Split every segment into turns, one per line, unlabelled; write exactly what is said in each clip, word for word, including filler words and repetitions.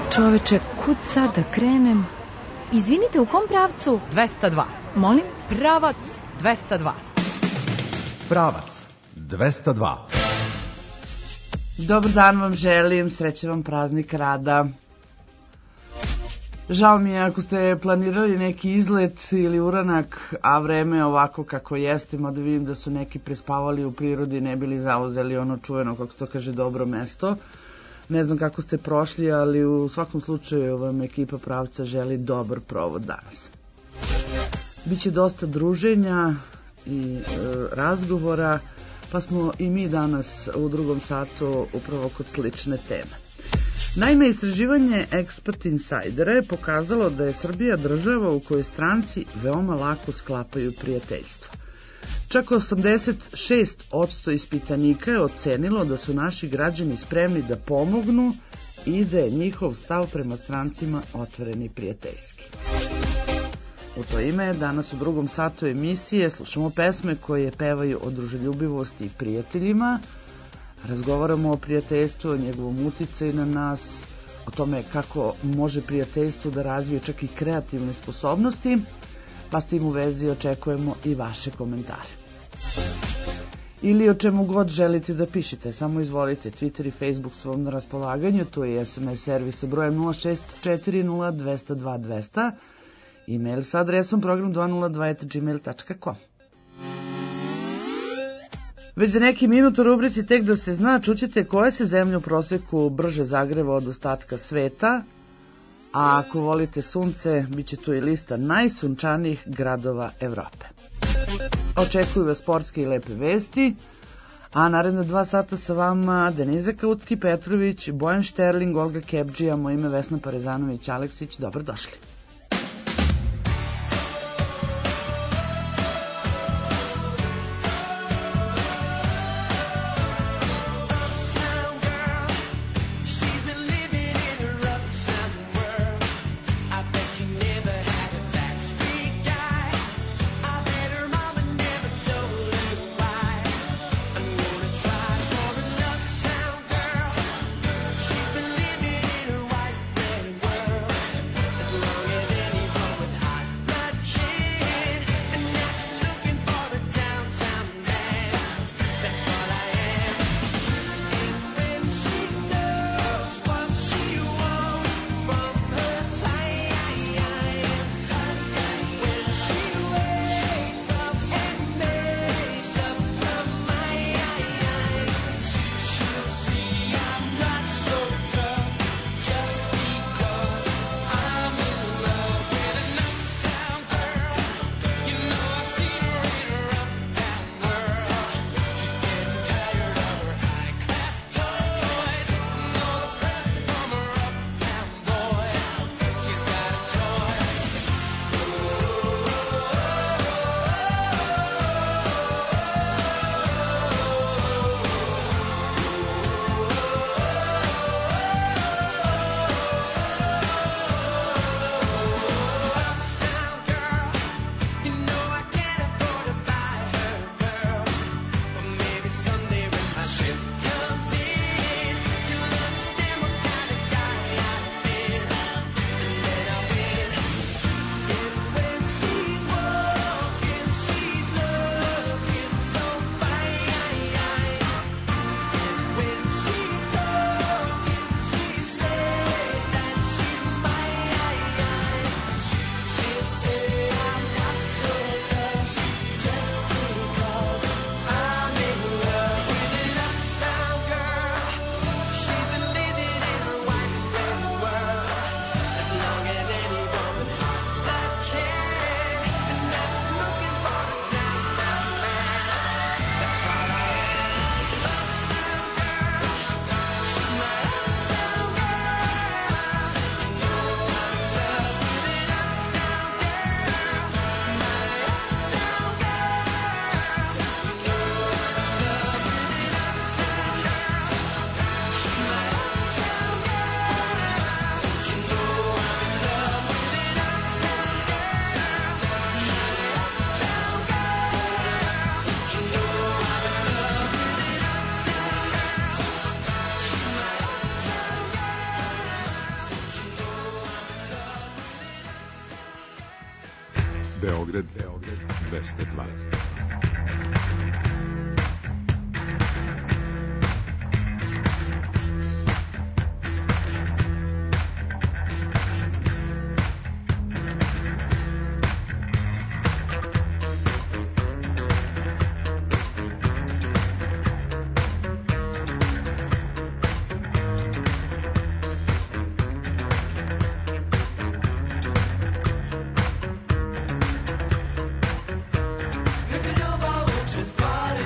Čoveče, kud sad da krenem? Izvinite, u kom pravcu?
dvesta dva.
Molim?
Pravac dvesta dva.
Pravac dvesta dva.
Dobar dan vam želim, srećan vam praznik rada. Žao mi je ako ste planirali neki izlet ili uranak, a vreme je ovako kako jeste, mada vidim da su neki prespavali u prirodi, ne bili zauzeli ono čuveno, kako se to kaže, dobro mesto. Ne znam kako ste prošli, ali u svakom slučaju vam ekipa Pravca želi dobar provod danas. Biće dosta druženja i e, razgovora, pa smo i mi danas u drugom satu upravo kod slične teme. Naime, istraživanje Expert Insidera je pokazalo da je Srbija država u kojoj stranci veoma lako sklapaju prijateljstva. Čak osamdeset šest posto ispitanika je ocenilo da su naši građani spremni da pomognu i da je njihov stav prema strancima otvoren i prijateljski. U to ime, danas u drugom satu emisije slušamo pesme koje pevaju o druželjubivosti i prijateljima, razgovaramo o prijateljstvu, o njegovom uticaju na nas, o tome kako može prijateljstvo da razvije čak i kreativne sposobnosti, pa s tim u vezi očekujemo i vaše komentare. Ili o čemu god želite da pišete, samo izvolite. Twitter i Facebook su vam na raspolaganju, tu je S M S servis sa brojem nula šest četiri nula dva nula dva dva nula nula, e-mail sa adresom program dvesta dva at gmail dot com. Već za neki minut u rubrici Tek da se zna čućete koja se zemlja u proseku brže zagreva od ostatka sveta, a ako volite sunce, bit će tu i lista najsunčanijih gradova Evrope. Očekuju vas sportske i lepe vesti, a naredna dva sata sa vama Deniza Kaucki-Petrović, Bojan Šterling, Olga Kebdžija, moje ime Vesna Parezanović-Aleksić, dobrodošli.
As long Beograd, Beograd dvesta dva.
Neka ljubav uče stvari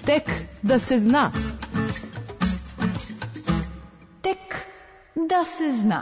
Tek da se zna.
Tek da se zna.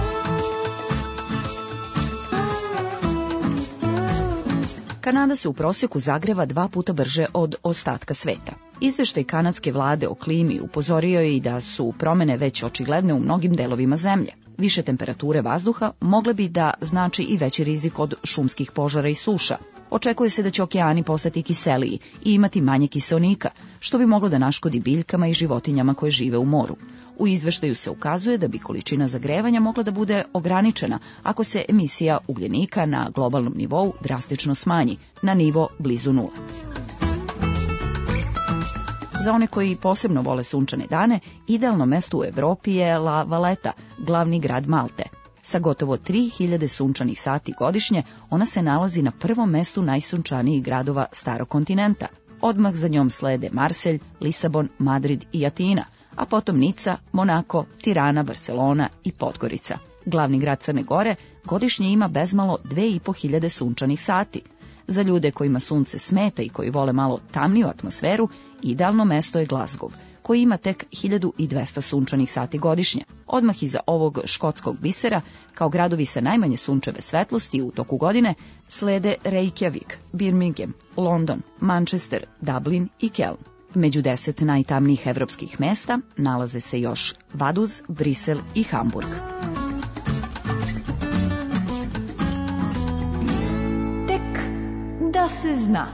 Kanada se u prosjeku zagreva dva puta brže od ostatka sveta. Izveštaj kanadske vlade o klimi upozorio je i da su promene već očigledne u mnogim delovima zemlje. Više temperature vazduha mogle bi da znači i veći rizik od šumskih požara i suša. Očekuje se da će okeani postati kiseliji i imati manje kiseonika, što bi moglo da naškodi biljkama i životinjama koje žive u moru. U izveštaju se ukazuje da bi količina zagrevanja mogla da bude ograničena ako se emisija ugljenika na globalnom nivou drastično smanji, na nivo blizu nula. Za one koji posebno vole sunčane dane, idealno mesto u Evropi je La Valeta, glavni grad Malte. Sa gotovo tri hiljade sunčanih sati godišnje, ona se nalazi na prvom mestu najsunčanijih gradova starog kontinenta. Odmah za njom slede Marselj, Lisabon, Madrid i Atina, a potom Nica, Monako, Tirana, Barcelona i Podgorica. Glavni grad Crne Gore godišnje ima bezmalo dve i po hiljade sunčanih sati. Za ljude kojima sunce smeta i koji vole malo tamniju atmosferu, idealno mesto je Glasgow, koji ima tek hiljadu dvesta sunčanih sati godišnje. Odmah iza ovog škotskog bisera, kao gradovi sa najmanje sunčeve svetlosti u toku godine, slede Reykjavik, Birmingham, London, Manchester, Dublin i Keln. Među deset najtamnijih evropskih mesta nalaze se još Vaduz, Brisel i Hamburg.
Tek da se zna.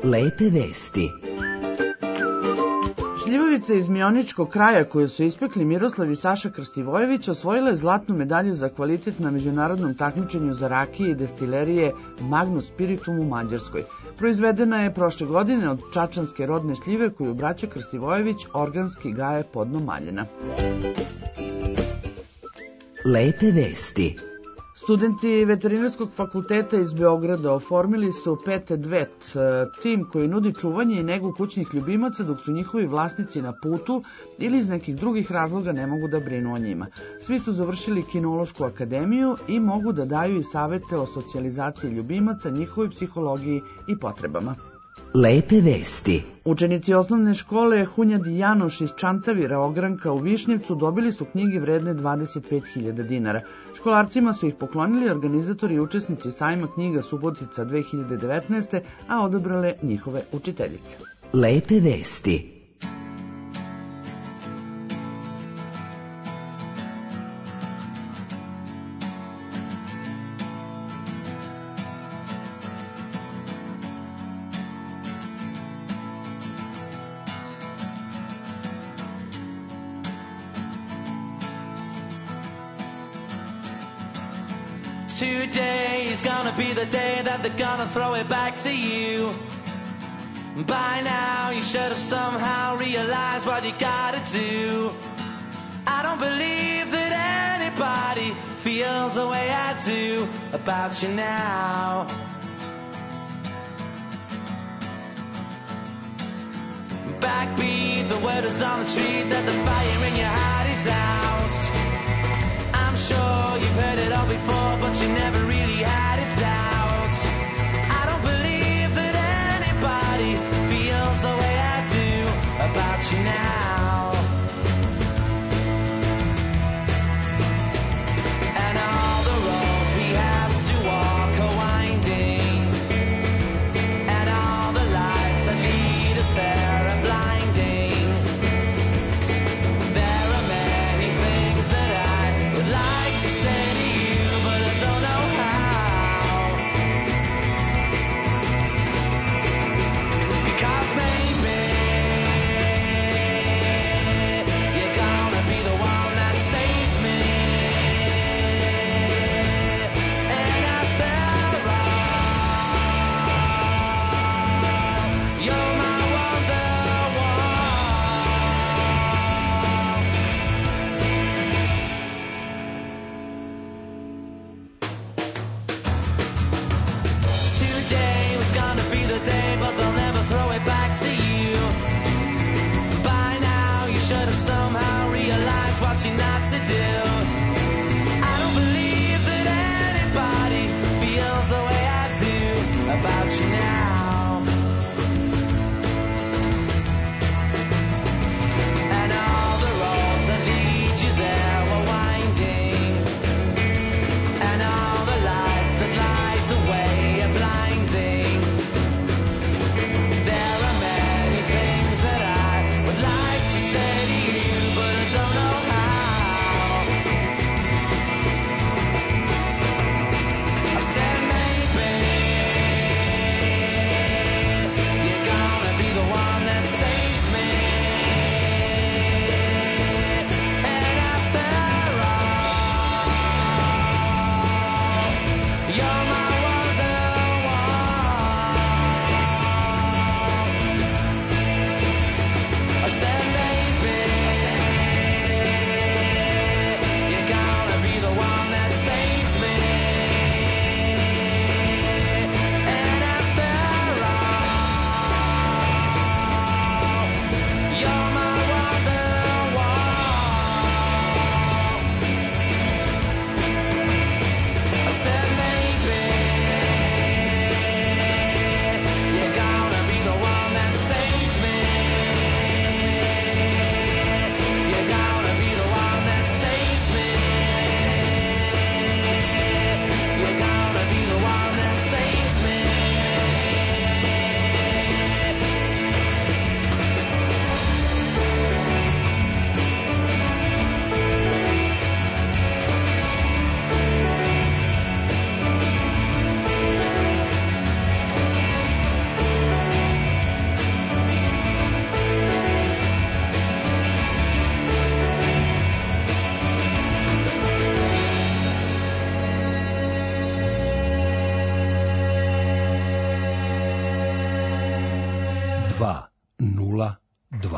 Lepe vesti.
Šljivovice iz Mioničkog kraja koje su ispekli Miroslav i Saša Krstivojević osvojile zlatnu medalju za kvalitet na međunarodnom takmičenju za rakije i destilerije Magnus Spiritum u Mađarskoj. Proizvedena je prošle godine od čačanske rodne šljive koju braća Krstivojević organski gaje podno Maljena.
Lepe vesti.
Studenti Veterinarskog fakulteta iz Beograda oformili su Pet et Vet, tim koji nudi čuvanje i negu kućnih ljubimaca dok su njihovi vlasnici na putu ili iz nekih drugih razloga ne mogu da brinu o njima. Svi su završili Kinološku akademiju i mogu da daju i savete o socijalizaciji ljubimaca, njihovoj psihologiji i potrebama.
Lepe vesti.
Učenici osnovne škole Hunjadi Janoš iz Čantavira Ogranka u Višnjevcu dobili su knjige vredne dvadeset pet hiljada dinara. Školarcima su ih poklonili organizatori i učesnici sajma knjiga Subotica dve hiljade devetnaeste. a odabrale njihove učiteljice.
Lepe vesti.
Today is gonna be the day that they're gonna throw it back to you. By now you should have somehow realized what you gotta do. I don't believe that anybody feels the way I do about you now. Backbeat, the word is on the street that the fire in your heart is out. I'm sure you've heard it all before, but you never really had it out. I don't believe that anybody feels the way I do about you now. And all the roads we have to walk are winding, and all the lights that lead us there are blinding. There are many things that I would like to say to you, but
dva nula dva.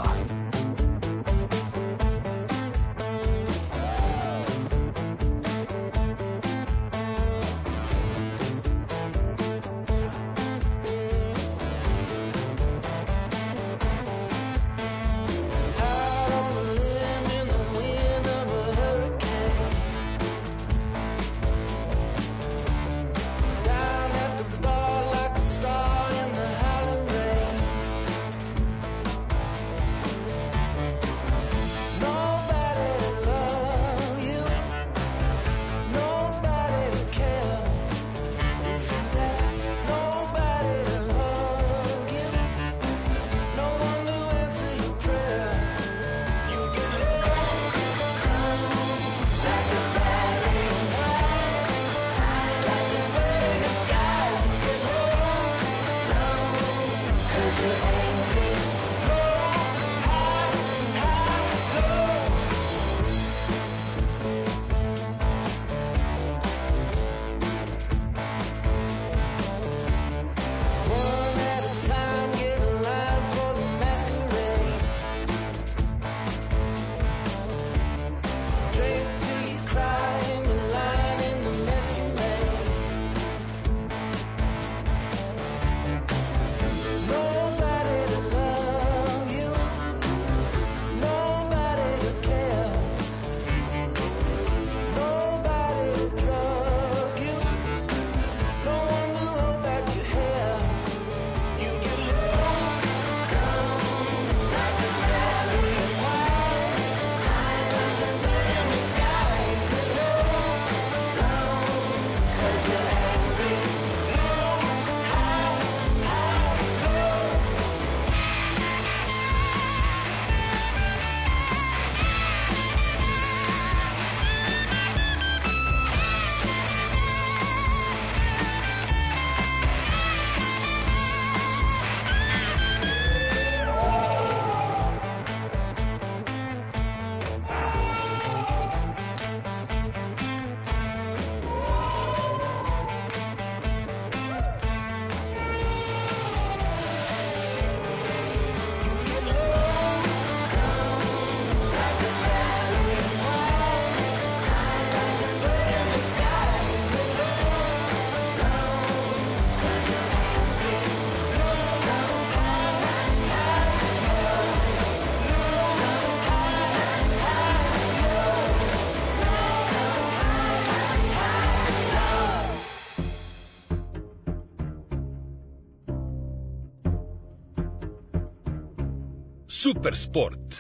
Super sport.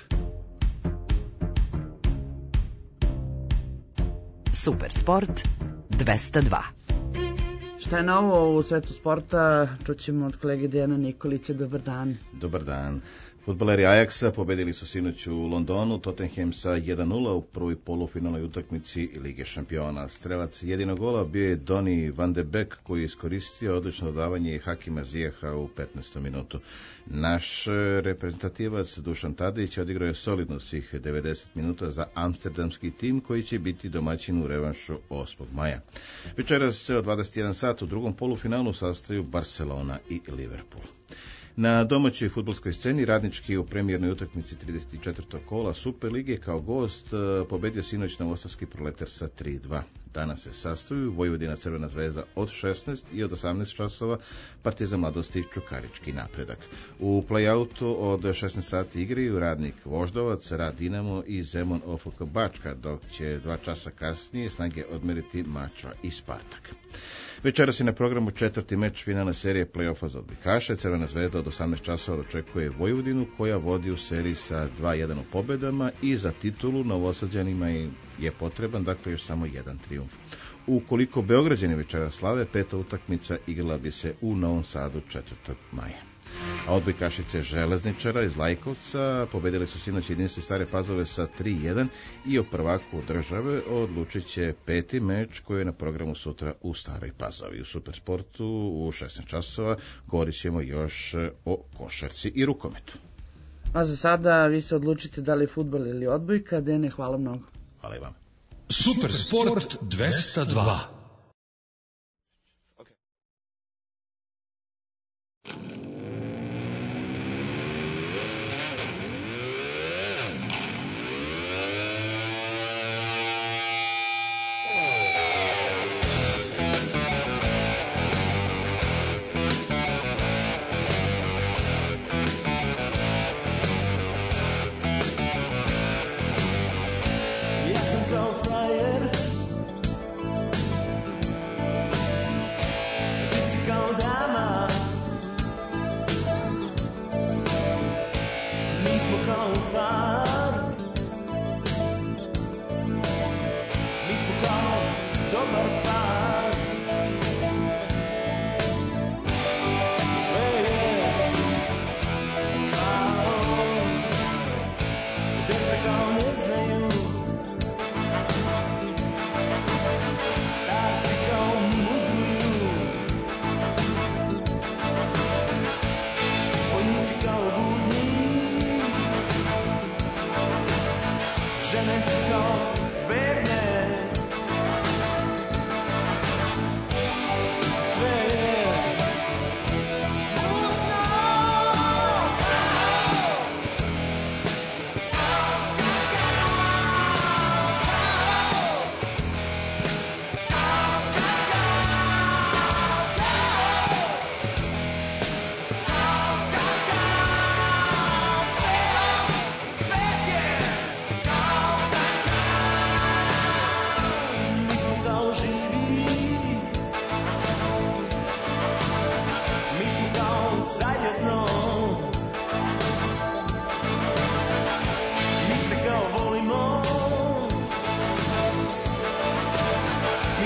Super sport dvesta dva.
Šta je novo u svetu sporta? Čućemo od kolege Dejana Nikolića. Dobar dan.
Dobar dan. Fudbaleri Ajaxa pobedili su sinoć u Londonu Tottenham sa jedan nula u prvoj polufinalnoj utakmici Lige šampiona. Strelac jedinog gola bio je Donny van de Beek, koji je iskoristio odlično dodavanje Hakima Zijeha u petnaestom minutu. Naš reprezentativac Dušan Tadić odigrao je solidno svih devedeset minuta za amsterdamski tim, koji će biti domaćin u revanšu osmog maja. Večeras se od dvadeset jedan sat u drugom polufinalu sastaju Barcelona i Liverpool. Na domaćoj fudbalskoj sceni Radnički u premijernoj utakmici trideset četvrtog kola Super lige kao gost pobedio sinoć Novosadski Proletar sa tri dva. Danas se sastaju Vojvodina Crvena zvezda od šesnaest i od osamnaest časova Partizan Mladosti Čukarički Napredak. U play-outu od šesnaest sati igraju Radnik Voždovac, Rad Dinamo i Zemun O F K Bačka, dok će dva časa kasnije snage odmeriti Mačva i Spartak. Večeras je na programu četvrti meč finalne serije play-offa za odbojkaše. Crvena zvezda od osamnaest časova dočekuje Vojvodinu, koja vodi u seriji sa dva jedan u pobedama, i za titulu Novosađanima je potreban, dakle, još samo jedan trijumf. Ukoliko Beograđani večeras slave, peta utakmica igrala bi se u Novom Sadu četvrtog maja. A odbojkašice Železničara iz Lajkovca pobedili su sinoć Jedinstvo Stare Pazove sa tri jedan i o prvaku države odlučit će peti meč koji je na programu sutra u Staroj Pazovi. U Supersportu u šesnaest časova govorit ćemo još o košarci i rukometu.
A za sada vi se odlučite da li fudbal ili odbojka. Dene, hvala mnogo.
Hvala i vam.
Supersport dvesta dva.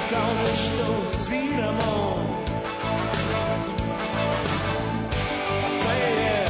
kao nešto sviramo. A sve je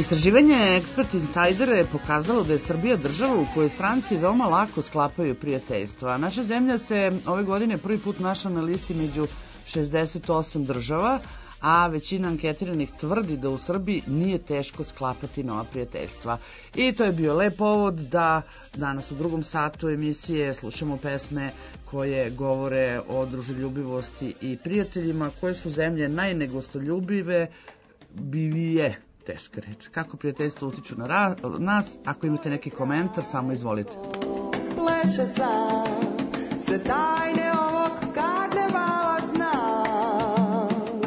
Istraživanje Expert Insidera je pokazalo da je Srbija država u kojoj stranci veoma lako sklapaju prijateljstva. Naša zemlja se ove godine prvi put našla na listi među šezdeset osam država, a većina anketiranih tvrdi da u Srbiji nije teško sklapati nova prijateljstva. I to je bio lep povod da danas u drugom satu emisije slušamo pesme koje govore o druželjubivosti i prijateljima, koje su zemlje najnegostoljubive, bivije, teška reč. Kako prijateljstvo utiču na ra nas? Ako imate neki komentar, samo izvolite.
Pleše sam se tajne ovog karnevala znam.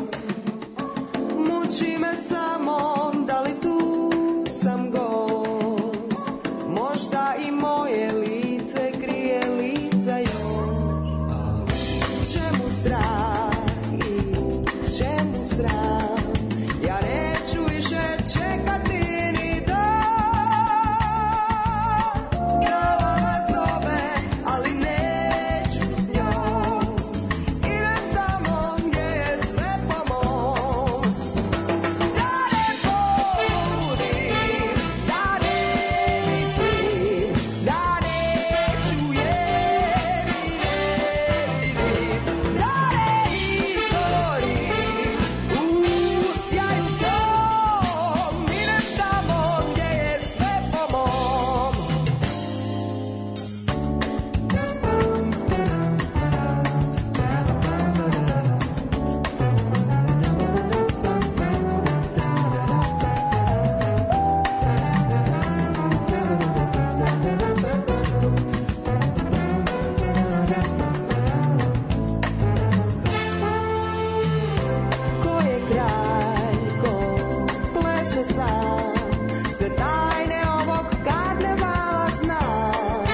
Muči me samo da li tu sam gost. Možda i moje lice krije lica još. Čemu strah i čemu sram? Ja neću više čekati ni dan. Glava zove, ali neću s njom. Idem tamo gdje je sve po mom. Da ne pobudim, da ne mislim, da neću jer i ne vidim. Da ne izgorim u sjaju tom. Idem tamo gdje je sve po mom. Ko je kraj, ko pleše sam, sve tajne ovog karnevala znam.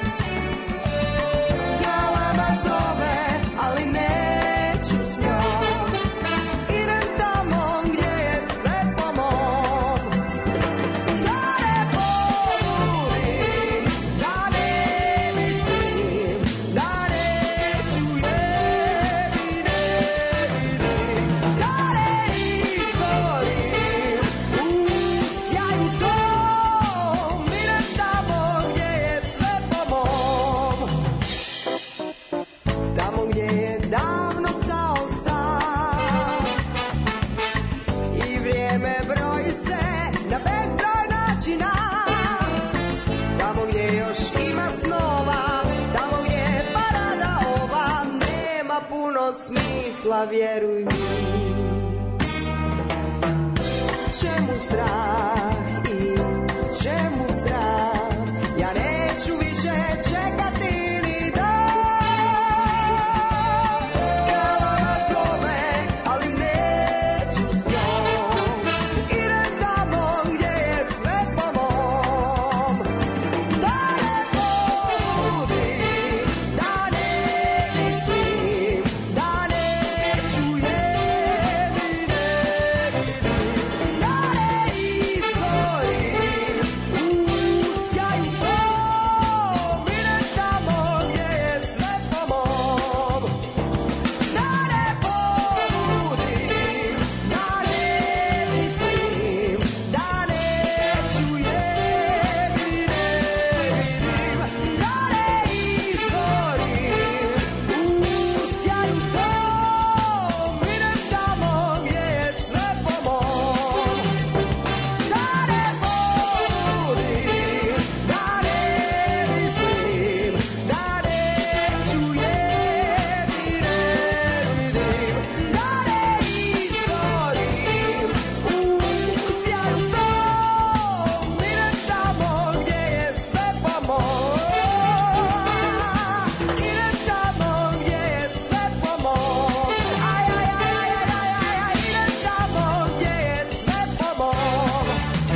Galama zove, ali neću s njom. Idem tamo gdje je sve po mom. Da ne pobudim, da ne mislim, da neću jer i ne vidim. Da ne izgorim u sjaju tom. Idem tamo gdje je sve po mom. Tamo gdje je davno stao sam i vrijeme broji se na bezbroj načina. Tamo gdje još ima snova, tamo gdje je parada ova, nema puno smisla, vjeruj mi. Čemu strah i čemu sram? Ja neću više čekati ni dan. Galama zove, ali neću s njom. Idem tamo gdje je sve po mom. Da ne pobudim, da ne mislim, da neću jer i ne vidim. Da ne izgorim u sjaju tom. Idem tamo gdje je sve po mom. Da ne pobudim, da ne mislim, da neću jer i ne vidim. Da ne izgorim u sjaju tom. Idem tamo gdje je sve po mom. Da ne pobudim, da ne mislim, da neću jer i ne vidim. Da ne izgorim u sjaju tom. Idem tamo gdje je sve po mom. Idem tamo gdje je sve po mom. Aj, aj, aj, aj, aj, aj, aj, idem tamo gdje je sve po mom.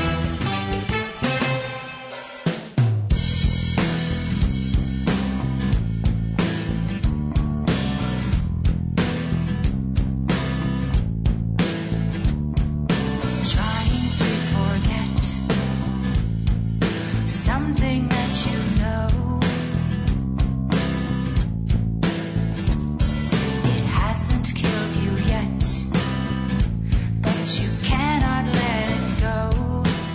Trying to forget something that you know. It hasn't killed you yet, but you cannot let it go.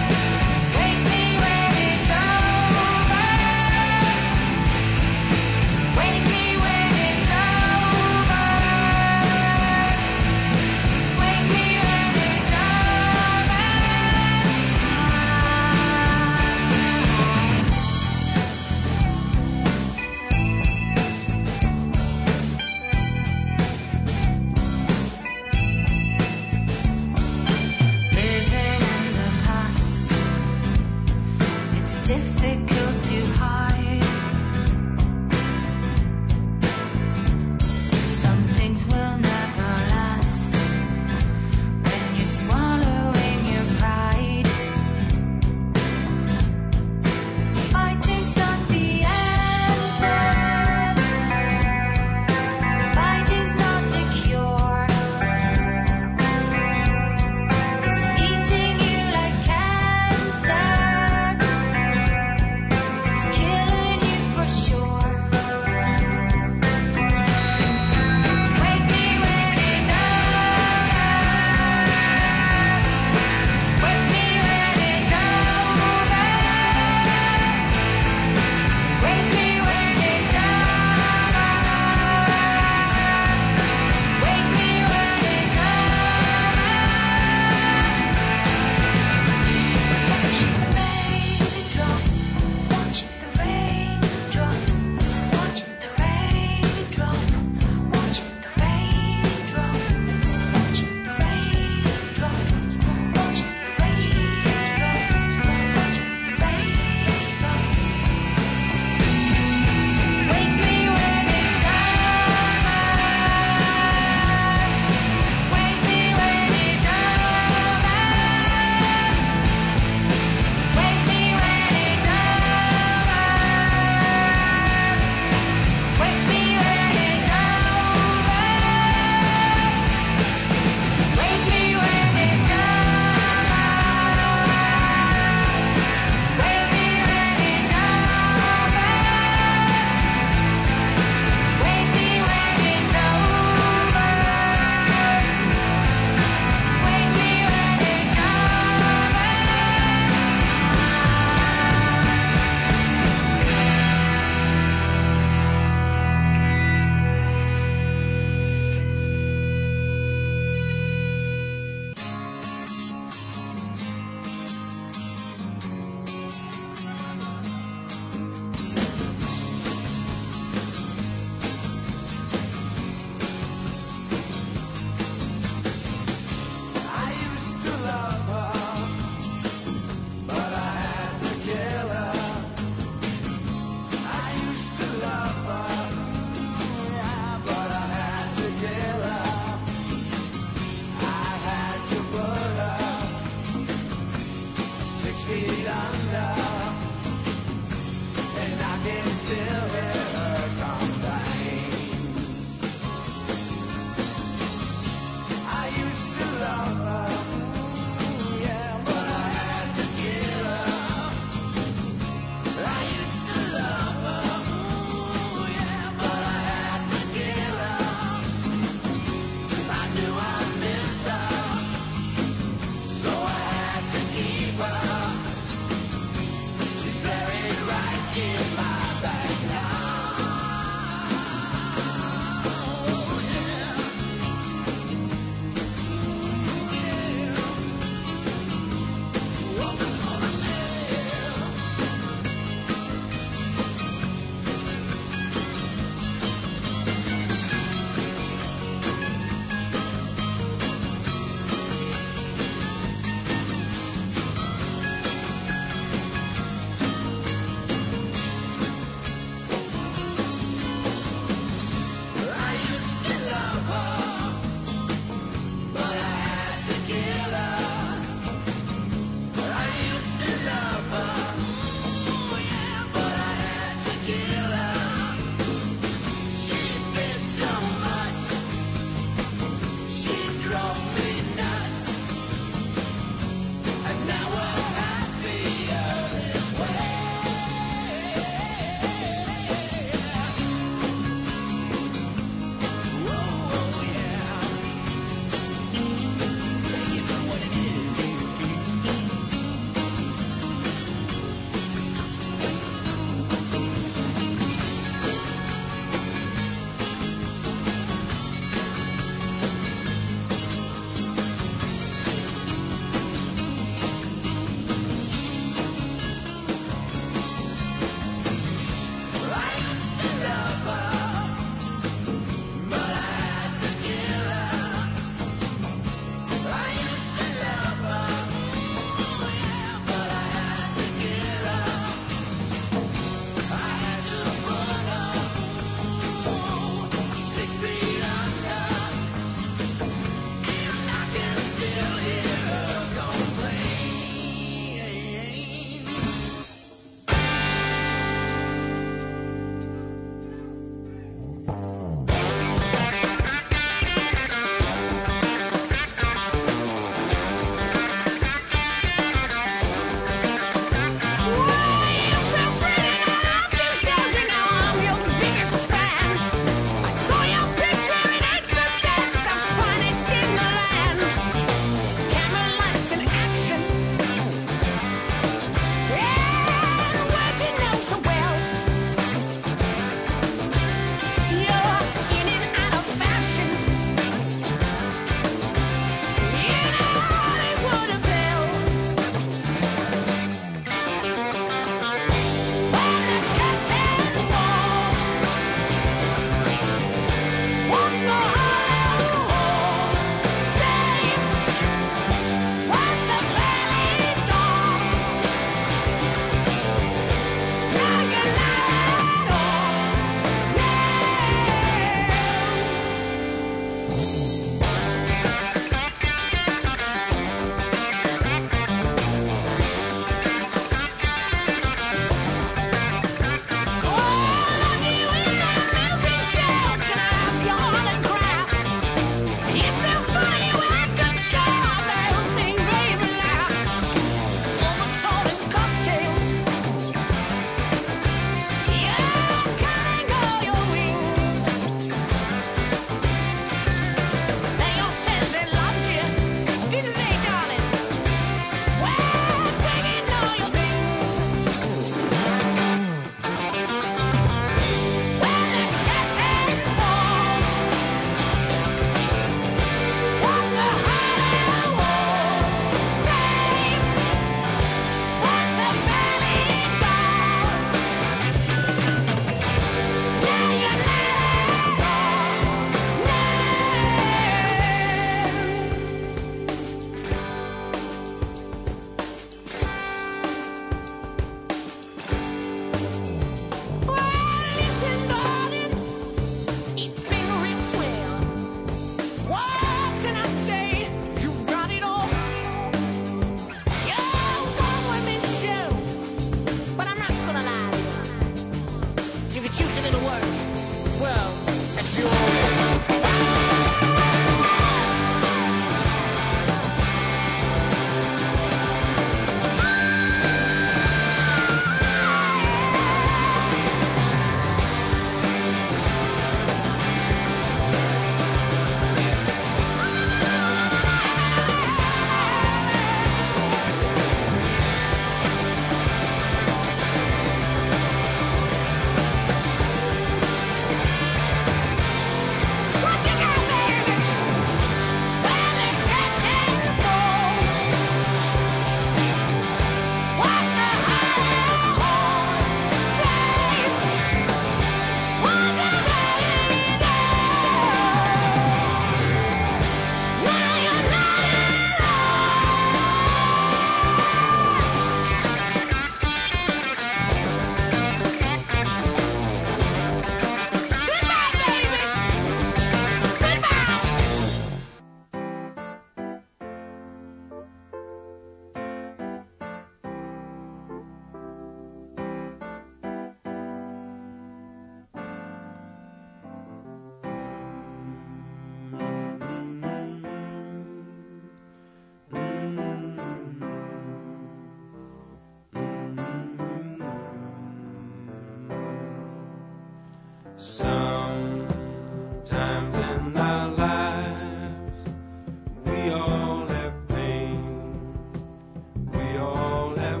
Sometimes in our lives, we all have pain, we all have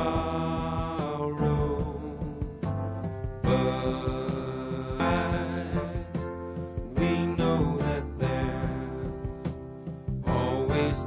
sorrow, but we know that there's always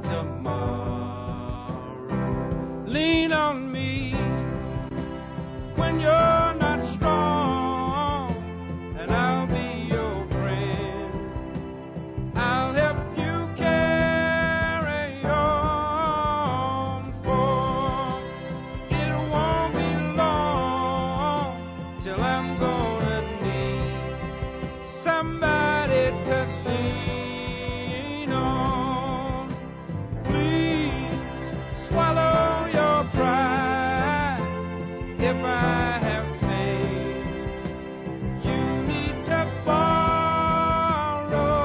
tomorrow. Lean on me when you're not strong, and I'll be your friend. I'll help you carry on, for it won't be long till I'm gonna need somebody to lean on. Please swallow your pride if I have faith. You need to borrow,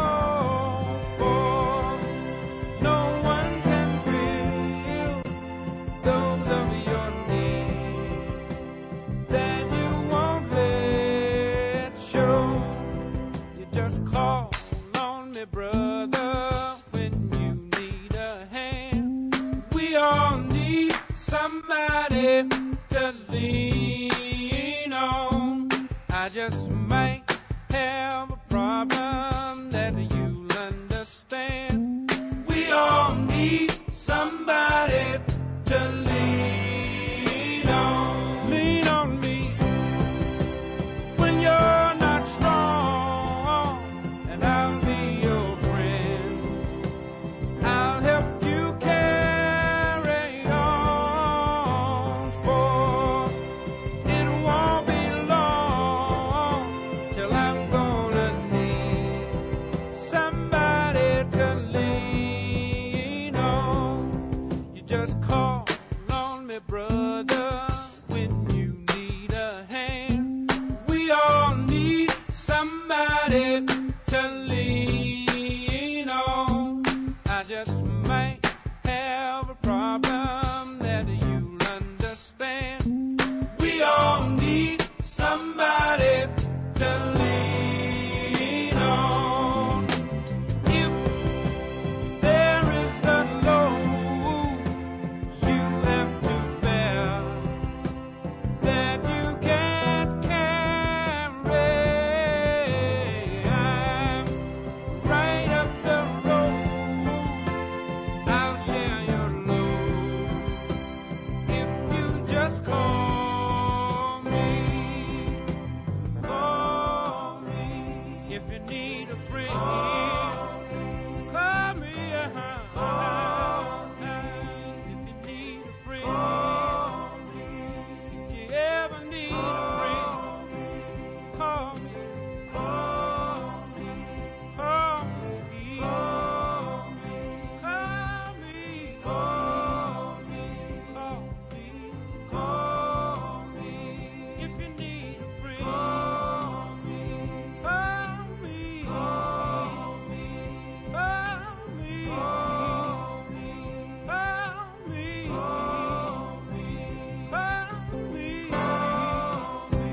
for no one can fill those of your needs that you won't let show. You just call on me, brother, when you need a hand. We all need somebody to lean on. I just might have a problem that you'll understand. We all need somebody to lean on. Lean on me when you're not strong, and I'll be your friend. I'll help you carry on, for it won't be long till I'm gonna need somebody to lean on. You just call on me, brother, when you need a hand. We all need somebody to lean on. I just might have a problem that you'll understand. We all need somebody to lean on. If there is a load you have to bear that you can't carry, I'm right up the road. I'll share your load if you just call me. Call me if you need a friend. Call me, uh-huh. If you need a friend. If you ever need a friend, call me. Call me. Call me. Call me. Call me. Call me. Call me. Call me. If you need a friend, call me. Call me. Call me. Call me. Call me. Call me. Call me. Call me.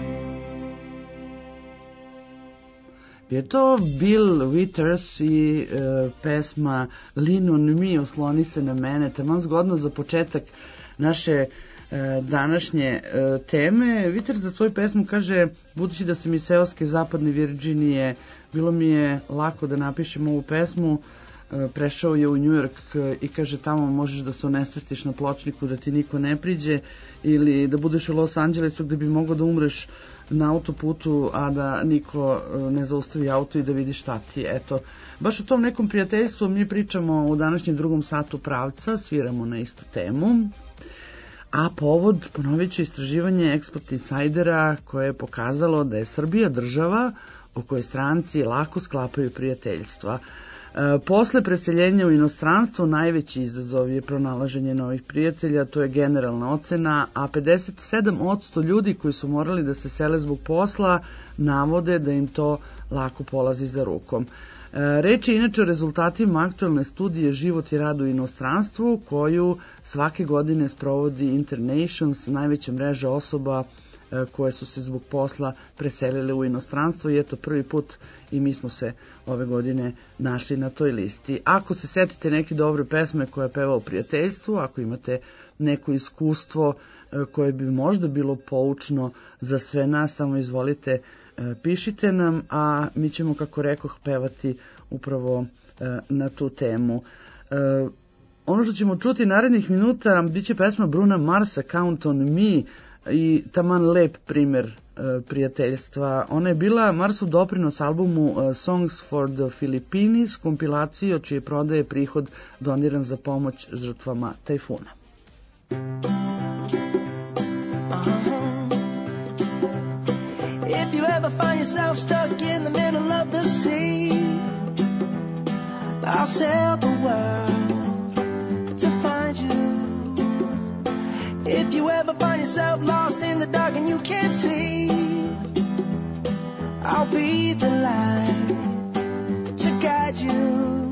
Je to Bill Withers i e, pesma Lean on me, osloni se na mene, taman zgodno za početak naše e, današnje e, teme. Withers za svoju pesmu kaže, budući da sam iz seoske zapadne Virginije, bilo mi je lako da napišem ovu pesmu. E, prešao je u New York e, i kaže, tamo možeš da se onesvestiš na pločniku, da ti niko ne priđe, ili da budeš u Los Angelesu gde bi mogao da umreš na autoputu, a da niko ne zaustavi auto i da vidi šta ti je. Eto, baš o tom nekom prijateljstvu mi pričamo u današnjem drugom satu Pravca, sviramo na istu temu. A povod, ponovit ću, istraživanje Export Insidera koje je pokazalo da je Srbija država u kojoj stranci lako sklapaju prijateljstva. E, posle preseljenja u inostranstvo najveći izazov je pronalaženje novih prijatelja, to je generalna ocena, a pedeset sedam posto ljudi koji su morali da se sele zbog posla navode da im to lako polazi za rukom. E, reč je inače o rezultatima aktualne studije Život i rad u inostranstvu koju svake godine sprovodi Internations, najveća mreža osoba koje su se zbog posla preselile u inostranstvo i eto prvi put i mi smo se ove godine našli na toj listi. Ako se setite neke dobre pesme koje je pevao prijateljstvu, ako imate neko iskustvo koje bi možda bilo poučno za sve nas, samo izvolite, pišite nam, a mi ćemo, kako rekoh, pevati upravo na tu temu. Ono što ćemo čuti narednih minuta bit će pesma Bruna Marsa, Count on Me, i taman lep primer prijateljstva. Ona je bila Marsov doprinos albumu Songs for the Philippines, kompilaciji od čije prodaje prihod doniran za pomoć žrtvama tajfuna.
If you ever find yourself stuck in the middle of the sea, I'll sail the world to find you. If you ever find yourself lost in the dark and you can't see, I'll be the light to guide you.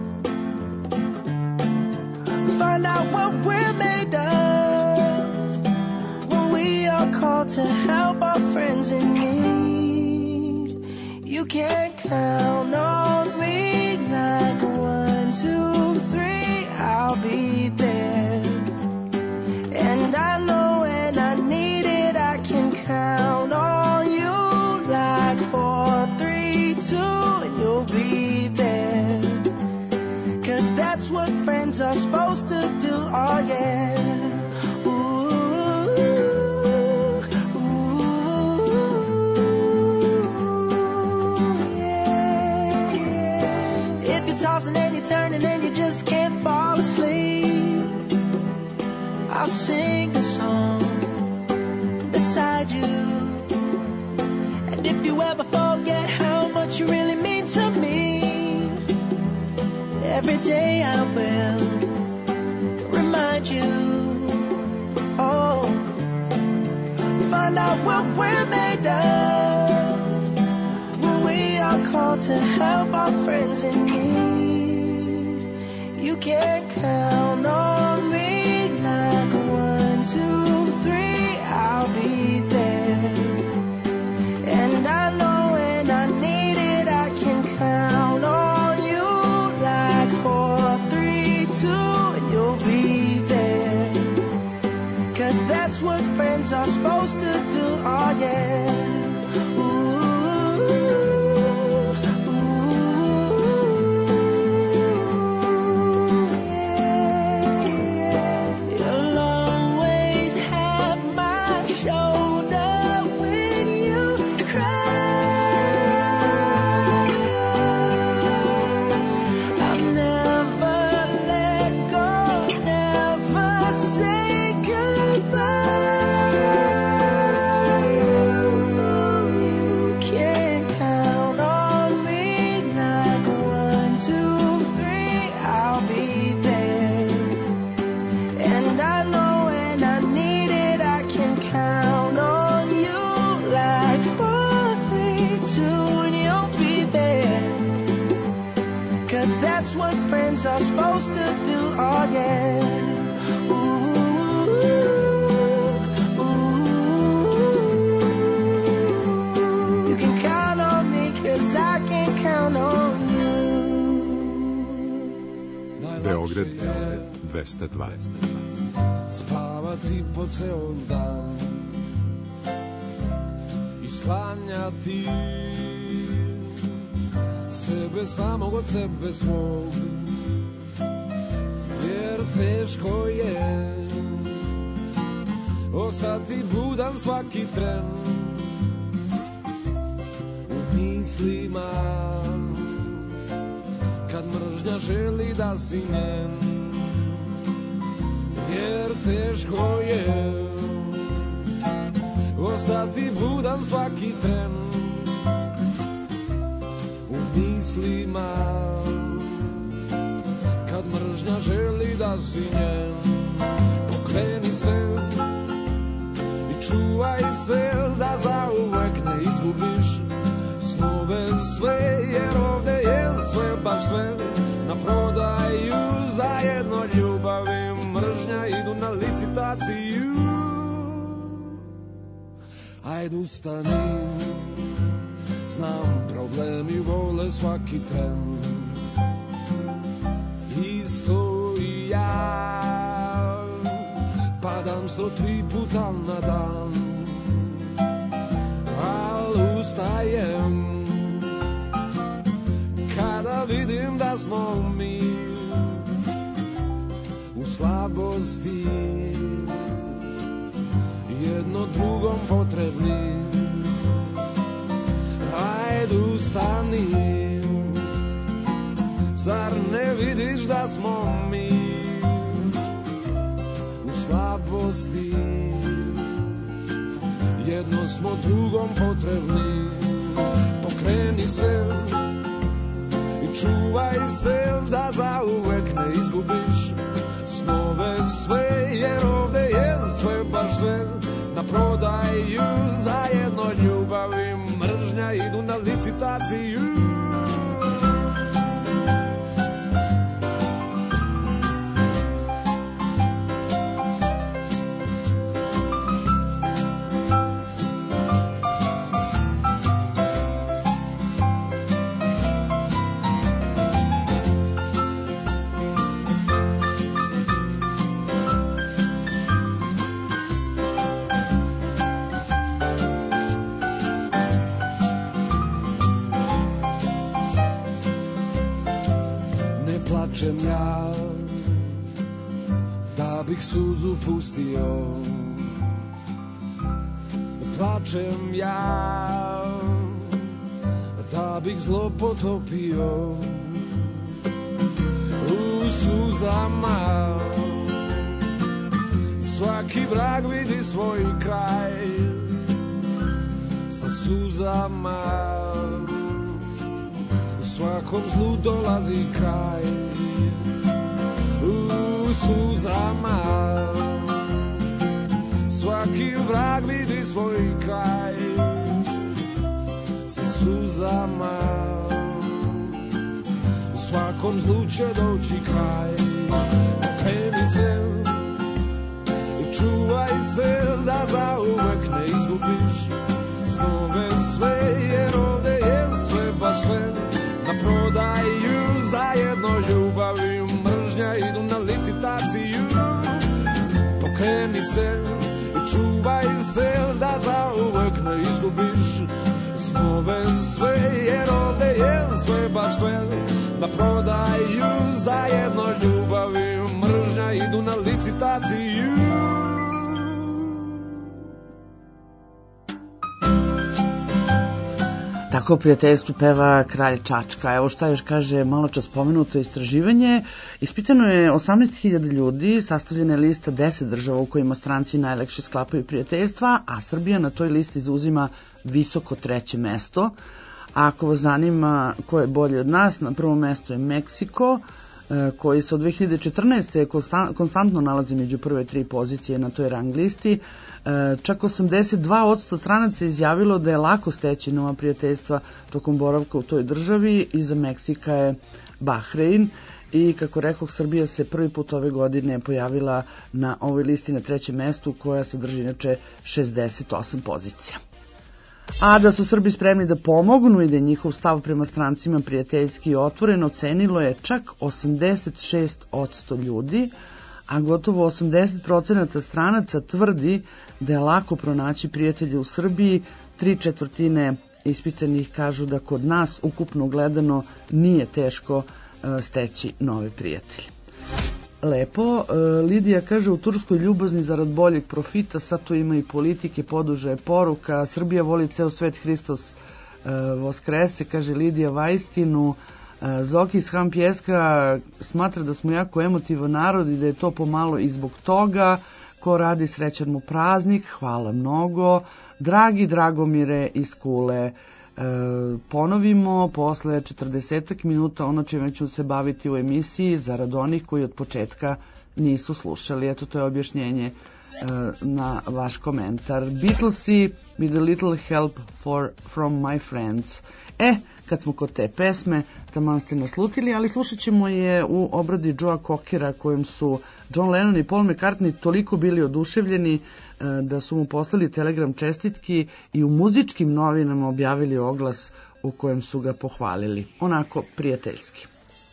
Find out what we're made of when we are called to help our friends in need. You can count on me like one, two, three, I'll be there. And I know when I need it, I can count on you like four, three, two, and you'll be there. Cause that's what friends are supposed to do, oh yeah. Tossing and you're turning and you just can't fall asleep, I'll sing a song beside you. And if you ever forget how much you really mean to me, every day I will remind you. Oh, find out what we're made of when we are called to help our friends in need. You can count on me like one, two, three, I'll be there. And I know when I need it, I can count on you like four, three, two, and you'll be there. Cause that's what friends are supposed to do, oh yeah. Are supposed to do, oh yeah. Ooh, ooh. You can count on me, cause I can count on you.
Beograd dvesta dva.
Spavati po ceo dan i sklanjati sebe samog od sebe svog, jer teško je ostati budan svaki tren u mislima kad mržnja želi da si njen, jer teško je ostati budan svaki tren u mislima kad mržnja želi da si njen. Pokreni se i čuvaj se da zauvek ne izgubiš snove sve, jer ovde je sve, baš sve na prodaju, zajedno ljubav i mržnja idu na licitaciju. Ajde ustani, znam problemi vole svaki tren. Isto i ja, padam sto tri puta na dan, al ustajem kada vidim da smo mi u slabosti jedno drugom potrebni. Ajde ustani, zar ne vidiš da smo mi u slabosti jedno smo drugom potrebni. Pokreni se i čuvaj se da zauvek ne izgubiš snove sve, jer ovde je sve, baš sve na prodaju. Zajedno ljubav i mržnja idu na licitaciju. Plačem ja da bih suzu pustio, plačem ja da bih zlo potopio u suzama. Svaki vrag vidi svoj kraj sa suzama, svakom zlu dolazi kraj u suzama. Svaki vrag vidi svoj kraj sa suzama, svakom zlu će doći kraj. Pokreni se i čuvaj se da zauvek ne izgubiš snove sve, jer ovde je sve, baš sve na prodaju. Zajedno ljubav i mržnja idu na licitaciju. Pokreni se i čuvaj se da zauvek ne izgubiš snove sve, jer ovde je sve, baš sve na prodaju. Zajedno ljubav i mržnja idu na licitaciju.
Tako prijateljstvu peva Kralj Čačka. Evo šta još kaže malo čas spomenuto istraživanje. Ispitano je osamnaest hiljada ljudi, sastavljena je lista deset država u kojima stranci najlakše sklapaju prijateljstva, a Srbija na toj listi zauzima visoko treće mesto. A ako vas zanima ko je bolji od nas, na prvom mestu je Meksiko, koji se od dve hiljade četrnaeste. konstantno nalazi među prve tri pozicije na toj rang listi. Čak osamdeset dva posto stranaca je izjavilo da je lako steći nova prijateljstva tokom boravka u toj državi. Iza Meksika je Bahrein i, kako rekoh, Srbija se prvi put ove godine pojavila na ovoj listi na trećem mestu, koja sadrži inače šezdeset osam pozicija. A da su Srbi spremni da pomognu i da je njihov stav prema strancima prijateljski i otvoren, ocenilo je čak osamdeset šest posto ljudi, a gotovo osamdeset procenata stranaca tvrdi da je lako pronaći prijatelje u Srbiji. Tri četvrtine ispitanih kažu da kod nas ukupno gledano nije teško steći nove prijatelje. Lepo. Lidija kaže, u Turskoj ljubazni zarad boljeg profita, sad tu ima i politike, poduža je poruka, Srbija voli ceo svet, Hristos voskrese, kaže Lidija Vajstinu. Zoki iz Ham Pjeska smatra da smo jako emotivan narod i da je to pomalo i zbog toga. Ko radi, srećan mu praznik, hvala mnogo. Dragi Dragomire iz Kule, e, ponovimo posle četrdesetak minuta ono čime ću se baviti u emisiji, zarad onih koji od početka nisu slušali. Eto, to je objašnjenje e, na vaš komentar. Beatlesi with a little help for, from my friends. E, kad smo kod te pesme, taman ste naslutili, ali slušat ćemo je u obradi Joea Cockera, kojim su John Lennon i Paul McCartney toliko bili oduševljeni da su mu poslali telegram čestitki i u muzičkim novinama objavili oglas u kojem su ga pohvalili, onako prijateljski.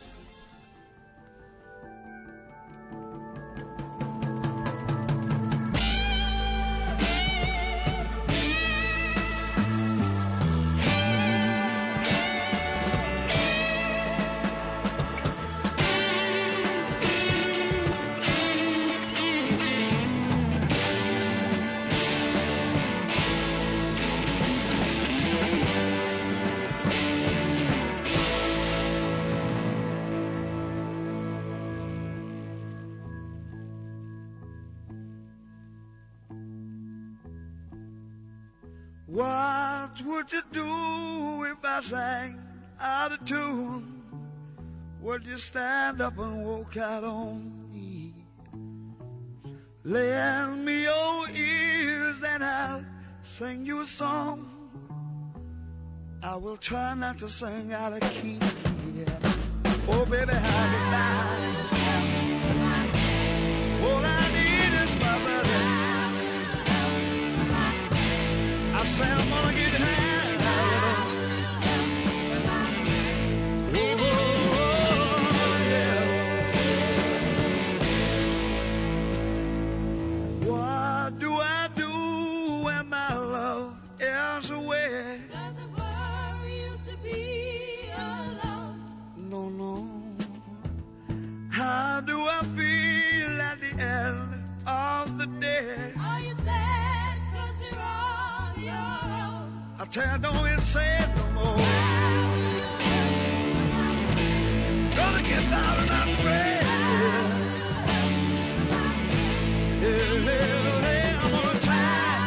What would you do if I sang out of tune? Would you stand up and walk out on me? Lend me your ears and I'll sing you a song. I will try not to sing out of key. Oh, baby, how you lie? All I need is my brother. I say I'm gonna get high. Oh, yeah. What do I do when my love is away? Does it worry you to be alone? No, no. How do I feel at the end of the day? Are you sad 'cause you're on your own? I tell you, don't even say it no more. Gonna get out of my brain. Yeah, yeah, yeah, I'm gonna try.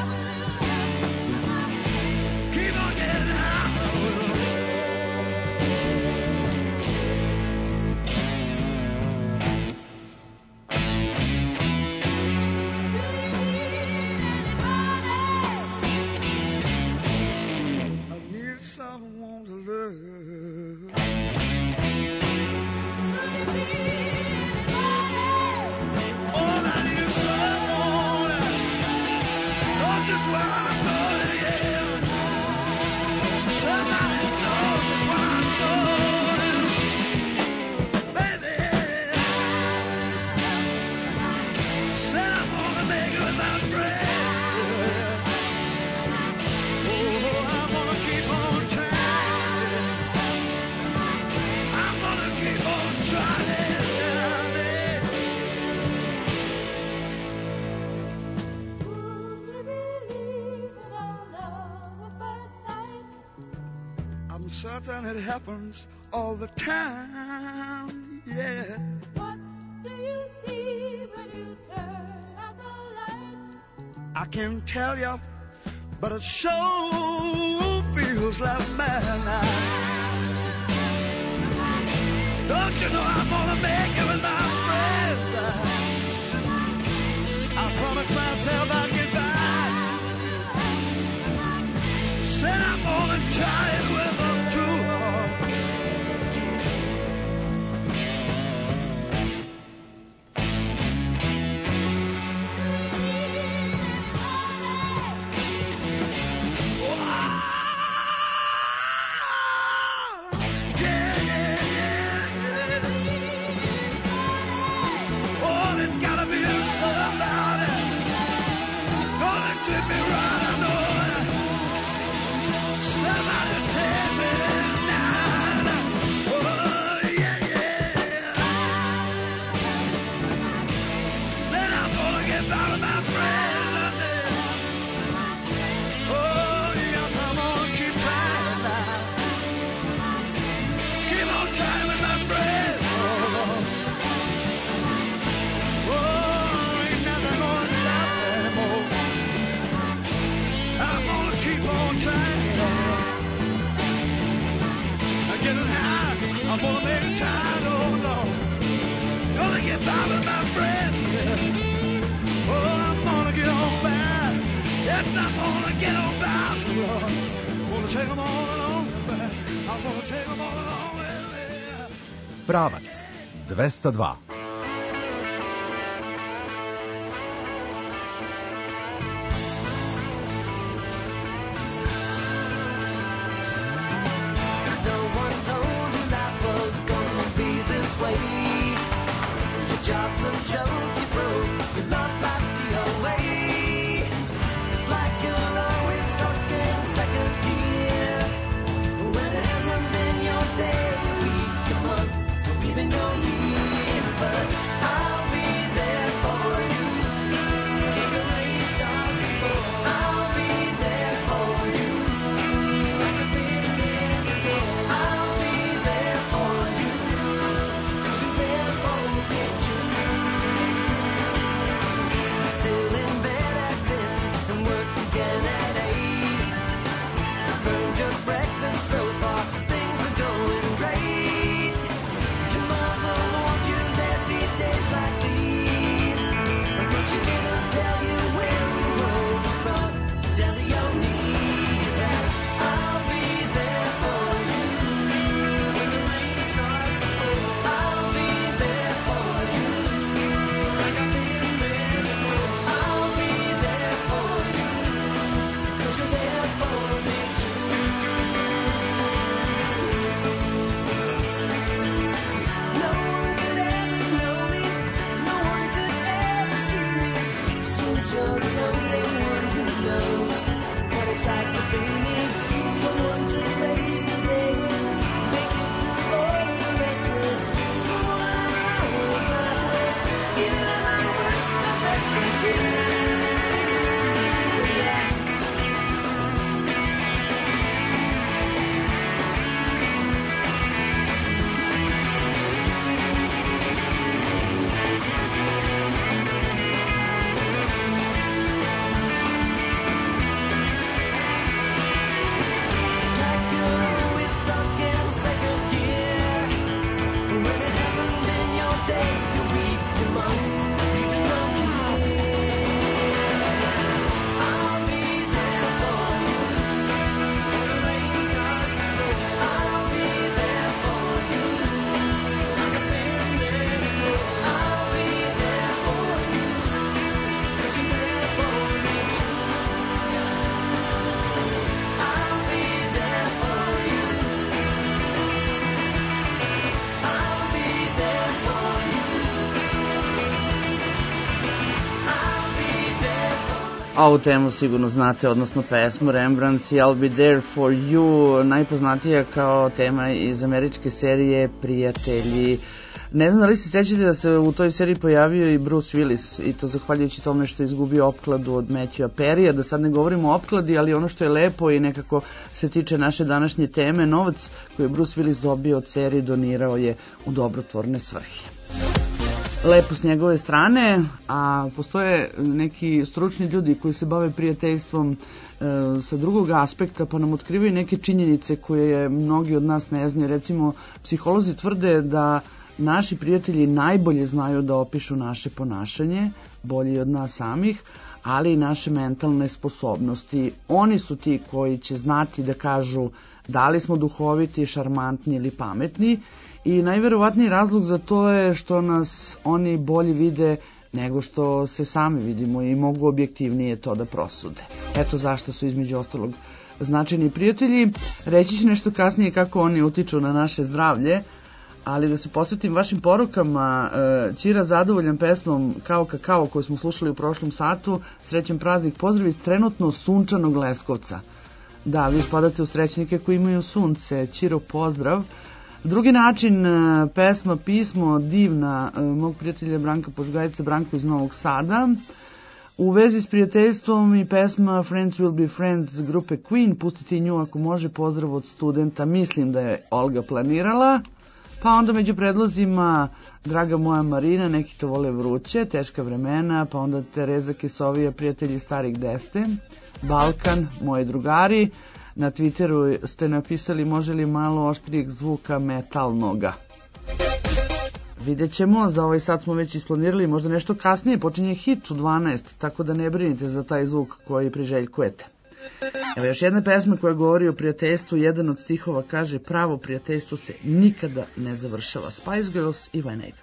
Keep on getting high. Someone to love. All I need is someone. Not just where I'm going, yeah. Somebody knows just what I'm showing. Baby, said I'm gonna make it with my friend. Oh, I'm gonna keep on. I'm certain it happens all the time, yeah. What do you see when you turn out the light? I can't tell you, but it sure feels like midnight. Don't you know I'm gonna make it with my friends? I promised myself I'd get back. Said I'm gonna try it with them too. Take them all along, but I want to
Pravac dvesta dva.
Job's a joke, you broke, your love life's the away. It's like you're always stuck in second gear. When it hasn't been your day, your week, your month, or even your year. But I'll be there for you when the rain starts to fall. I'll be there for you like I've been there before. I'll be there for you 'cause you're there for me too. Still in bed at ten and work again at eight. I burned your breakfast so far, things are going great. Your mother warned you there'd be days like these, but she didn't tell you when the road was rough down to your knees. And I'll be there for you when the rain starts to fall. I'll be there for you like I've been there before. I'll be there for you 'cause you're there for me too. No one could ever know me, no one could ever see me, since you're the only one who knows what it's like to be me. Someone to face the day, make it through all the rest of it. Someone I was not with, even at my worst, the best is you. Yeah. It's like you're always stuck in second gear. When it hasn't been your day, your week, your month, even your year. I'll be there for you when the rain starts to fall. I'll be there for you like I've been there before. I'll be there for you 'cause you're there for me too. I'll be there for you. I'll be there for you. I'll be there for you.
Ovu temu sigurno znate, odnosno pesmu Rembrandts i I'll Be There For You, najpoznatija kao tema iz američke serije Prijatelji. Ne znam da li se sećate da se u toj seriji pojavio i Bruce Willis, i to zahvaljujući tome što je izgubio opkladu od Matthewa Perrya, da sad ne govorimo o opkladi, ali ono što je lepo i nekako se tiče naše današnje teme, novac koji je Bruce Willis dobio od serije donirao je u dobrotvorne svrhe. Lepo s njegove strane, a postoje neki stručni ljudi koji se bave prijateljstvom e, sa drugog aspekta, pa nam otkrivaju neke činjenice koje mnogi od nas ne znaju. Recimo, psiholozi tvrde da naši prijatelji najbolje znaju da opišu naše ponašanje, bolje od nas samih, ali i naše mentalne sposobnosti. Oni su ti koji će znati da kažu da li smo duhoviti, šarmantni ili pametni, i najverovatniji razlog za to je što nas oni bolje vide nego što se sami vidimo i mogu objektivnije to da prosude. Eto zašto su između ostalog značajni prijatelji. Reći ću nešto kasnije kako oni utiču na naše zdravlje, ali da se posvetim vašim porukama. Ćira zadovoljan pesmom Kao kakao koju smo slušali u prošlom satu. Srećan praznik, pozdrav iz trenutno sunčanog Leskovca. Da, vi spadate u srećnike koji imaju sunce. Ćiro, pozdrav. Drugi način, pesma Pismo, divna, mog prijatelja Branka Požgajca, Branko iz Novog Sada. U vezi s prijateljstvom i pesma Friends Will Be Friends grupe Queen, pustiti nju ako može, pozdrav od studenta, mislim da je Olga planirala. Pa onda među predlozima Draga moja Marina, neki to vole vruće, Teška vremena, pa onda Tereza Kesovija, Prijatelji starih deste, Balkan, moji drugari. Na Twitteru ste napisali može li malo oštrijeg zvuka metalnoga. Vidjet ćemo, za ovaj sat smo već isplanirali, možda nešto kasnije počinje hit u dvanaest, tako da ne brinite za taj zvuk koji priželjkujete. Evo još jedna pesma koja govori o prijateljstvu, jedan od stihova kaže: pravo prijateljstvo se nikada ne završava. Spice Girls i Vanega.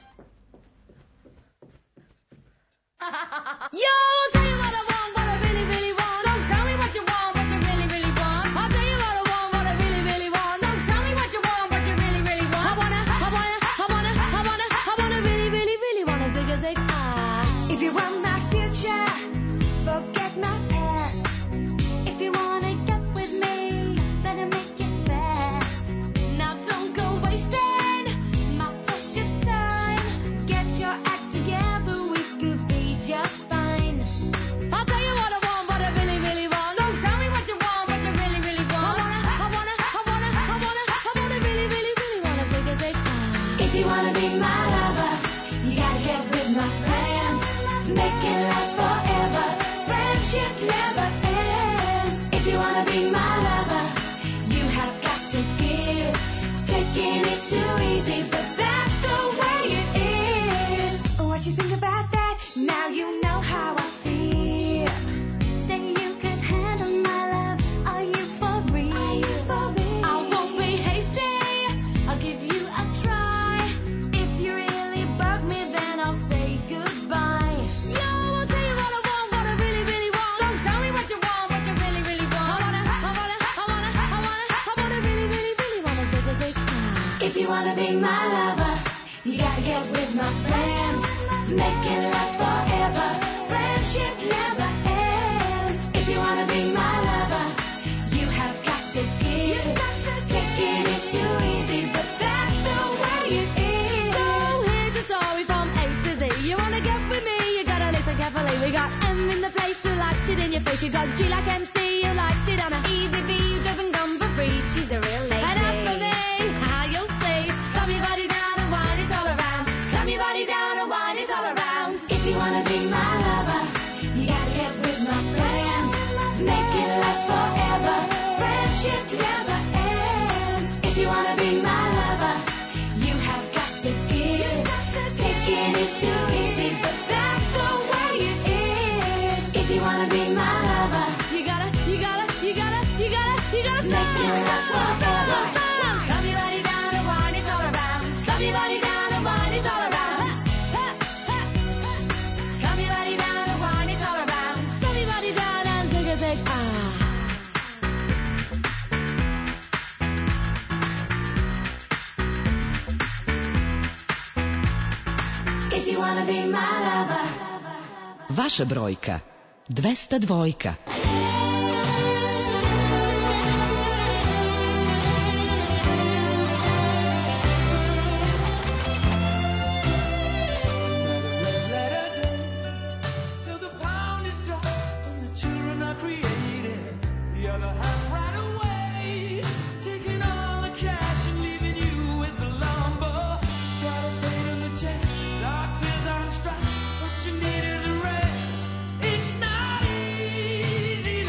Yo, I'll tell you what I want, what I really, really want. Don't tell me what you want, what you really, really want. I'll tell you what I want, what I really, really want. Don't tell me what you want, what you really, really want. I wanna, I wanna, I wanna, I wanna, I wanna really, really, really wanna zig a zig ah.
If you want my future, forget my past.
If you wanna get with me, better make it fast. Now don't go wasting my precious time. Get your act together, we could be just fine. I'll tell you what I want, what I really, really want. Don't tell me what you want, what you really, really want. I wanna, I wanna, I wanna, I wanna, I wanna really, really, really wanna zig a zig ah.
If you wanna be my lover, you gotta get with my friends. Make it last forever. Friendship never ends. If you wanna be my lover, you have got to give. Taking is too easy, but that's the way it is. What you think about that? Now you know how I feel.
Say you could handle my love. Are you for real?
Are you for real?
I won't be hasty. I'll give you a try. If you really bug me, then I'll say goodbye. Yo, I'll tell you what I want, what I really, really want. Don't tell me what you want, what you really, really want. I wanna, I wanna, I wanna, I wanna, I wanna really, really, really wanna zig a zig ah.
If you wanna be my lover, you gotta get with my friends. Make it last forever. Friendship never ends. If you wanna be my lover, you have got to give. Taking is too easy, but that's the way it is.
So here's a story from A to Z. You wanna get with me, you gotta listen carefully. We got M in the place who likes it in your face. You got G like M C who likes it on a easy V who doesn't come for free. She's a real lady. And as for me, how you'll see, slam your body down and wine it all around. Slam your body down and wine it all around.
If you wanna be my lover, you gotta get with my friends. Make it last forever. Friendship never ends. If you wanna be my lover, you have got to give. Taking is too easy, but that's the way it is. If you wanna be my lover,
You gotta, you gotta, you gotta, you gotta, you gotta stop.
make it last forever.
Slam your body down and wine it all around. Slam your body down and wine it all around. Slam your body down and wine it all around. Slam your body down and zig a zig ah.
If you wanna be my lover.
Vaša brojka dvesta dva.
So the pound is dropped and the children are created. The other half right away, taking all the cash and leaving you with the lumber. Got a pain in the chest, doctors on strike. What you need is a rest. It's not easy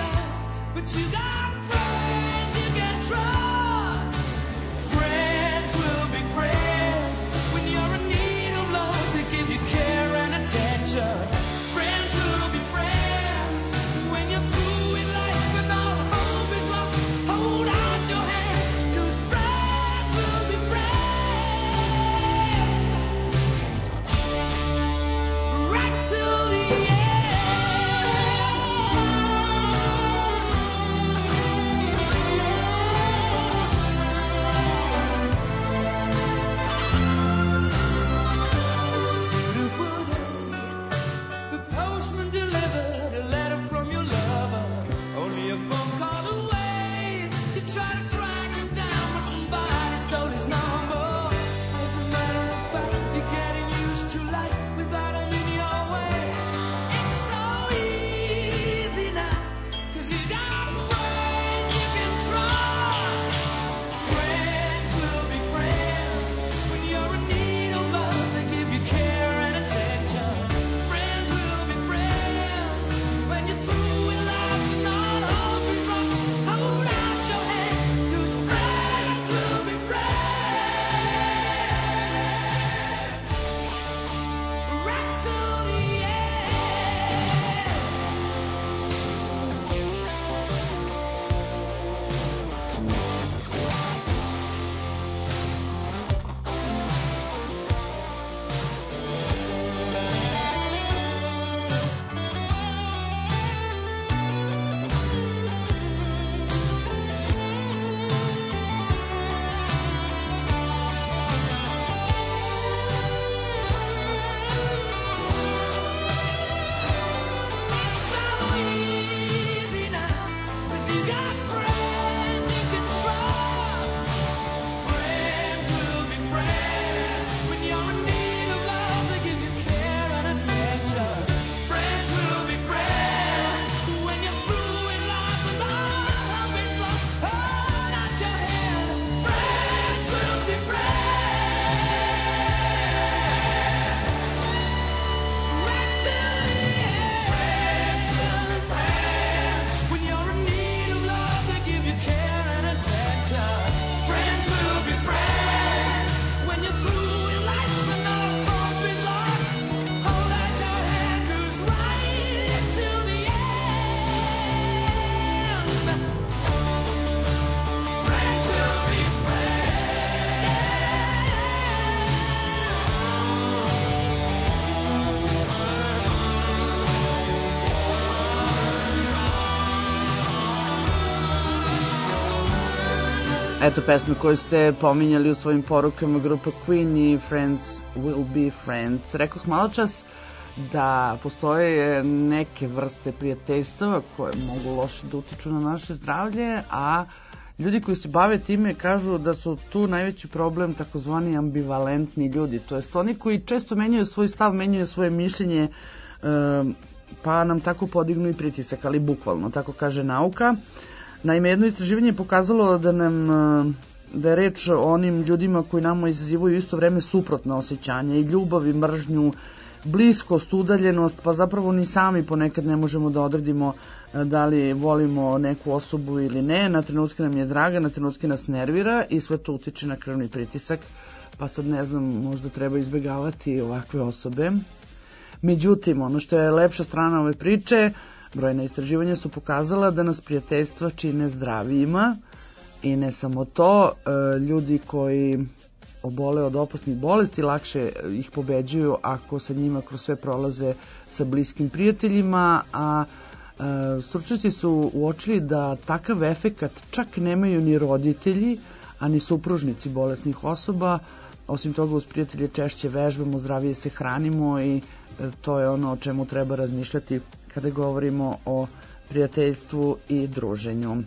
Eto pesme koje ste pominjali u svojim porukama, grupa Queen i Friends Will Be Friends. Rekoh malo čas da postoje neke vrste prijateljstava koje mogu loše da utiču na naše zdravlje, a ljudi koji se bave time kažu da su tu najveći problem takozvani ambivalentni ljudi, to jest oni koji često menjaju svoj stav, menjaju svoje mišljenje, pa nam tako podignu i pritisak, ali bukvalno, tako kaže nauka. Naime, jedno istraživanje je pokazalo da nam da je reč o onim ljudima koji nama izazivaju isto vreme suprotna osjećanja i ljubav i mržnju, bliskost, udaljenost, pa zapravo ni sami ponekad ne možemo da odredimo da li volimo neku osobu ili ne. Na trenutke nam je draga, na trenutke nas nervira i sve to utiče na krvni pritisak, pa sad ne znam, možda treba izbegavati ovakve osobe. Međutim, ono što je lepša strana ove priče, brojna istraživanja su pokazala da nas prijateljstva čine zdravijima i ne samo to, ljudi koji obole od opasnih bolesti lakše ih pobeđuju ako sa njima kroz sve prolaze sa bliskim prijateljima, a stručnjaci su uočili da takav efekat čak nemaju ni roditelji, a ni supružnici bolesnih osoba. Osim toga, uz prijatelje češće vežbamo, zdravije se hranimo i to je ono o čemu treba razmišljati kada govorimo o prijateljstvu i druženju.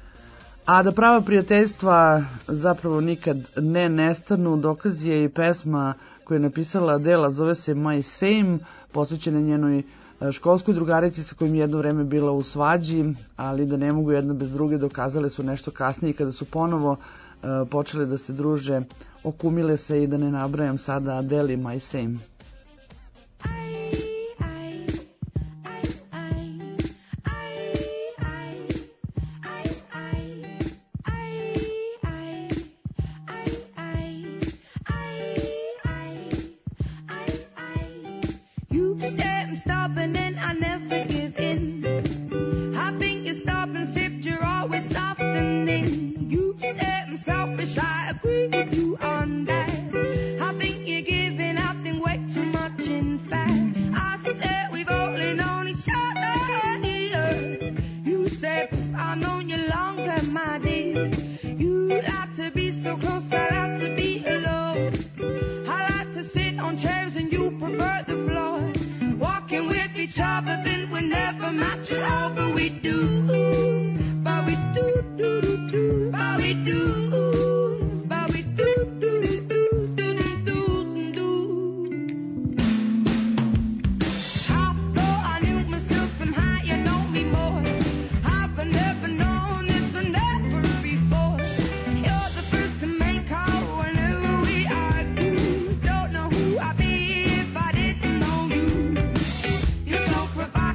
A da prava prijateljstva zapravo nikad ne nestanu, dokaz je i pesma koju je napisala Adele, zove se My Same, posvećena njenoj školskoj drugarici sa kojim jedno vreme bila u svađi, ali da ne mogu jedna bez druge, dokazale su nešto kasnije kada su ponovo uh, počele da se druže, okumile se i da ne nabrajam sada Adele i My Same. Provide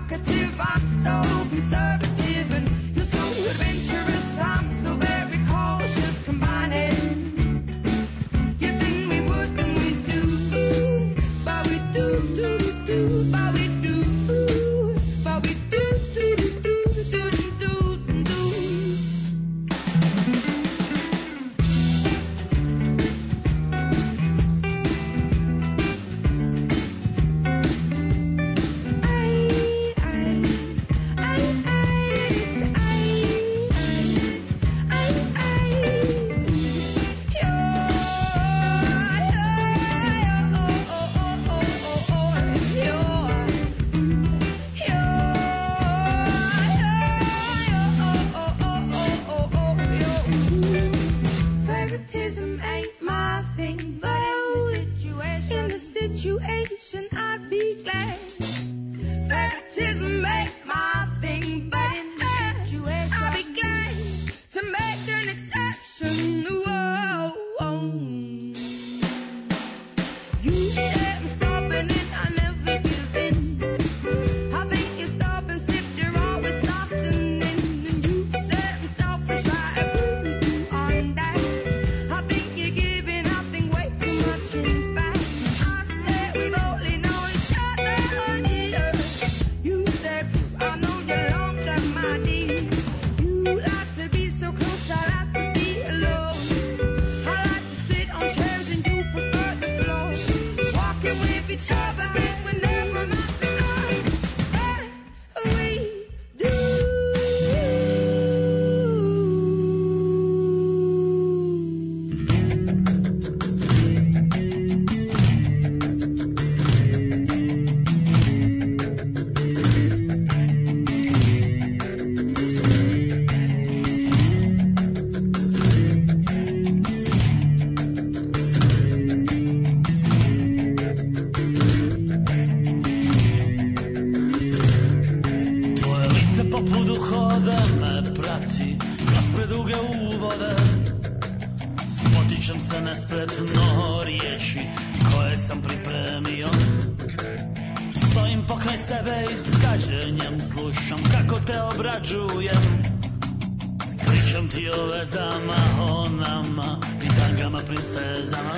prati kroz preduge uvode. Spotičem se nespretno riječi koje sam pripremio. Stojim pokraj tebe i s gađenjem slušam kako te obrađujem. Pričam ti o vezama, o nama i tangama princezama.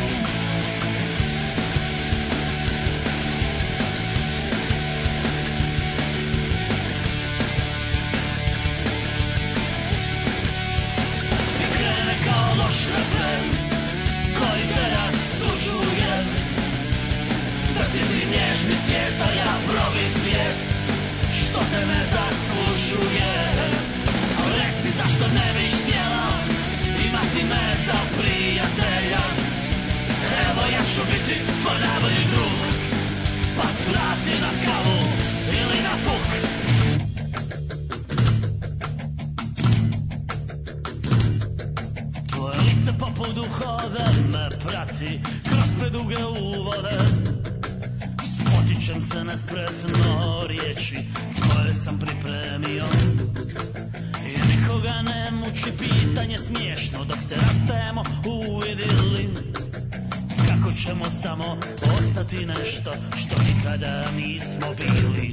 I krene kao loš refren koji te rastužuje. Da si ti nježni cvijet, a ja probi svijet što te ne zaslužuje. Reci zašto ne biš htjela imati me za prijatelja. Evo ja ću biti tvoj najbolji drug, pa svrati na kavu ili na fuk. Tvoje lice poput uhode me prati kroz preduge uvode. Spotičem se nespretno riječi koje sam pripremio. I nikoga ne muči pitanje smiješno dok se rastajemo u idili. Kako ćemo samo ostati nešto što nikada nismo bili.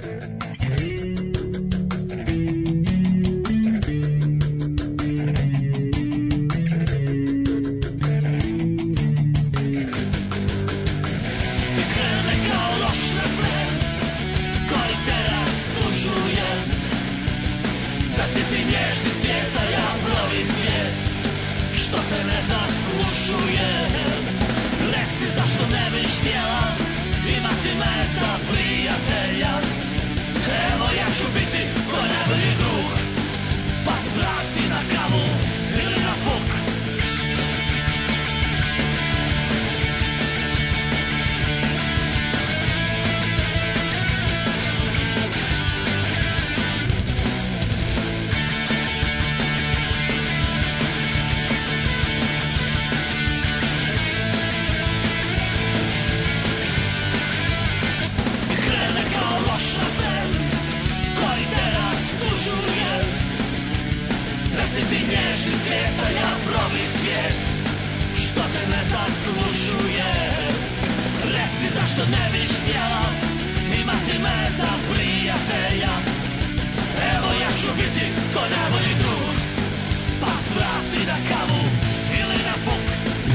I krene kao loš refren koji te rastužuje. Da si ti nježni cvijet, a ja pravi svijet što te ne zaslužuje. Reci zašto ne biš htjela imati me za prijatelja. Evo ja ću biti tvoj najbolji drug, pa svrati na kavu ili na fuk. Si ti nježni cvijet, a ja probi svijet što te ne zaslužuje. Reci zašto ne biš htjela imati me za prijatelja. Evo ja ću biti tvoj najbolji drug, pa svrati na kavu ili na fuk.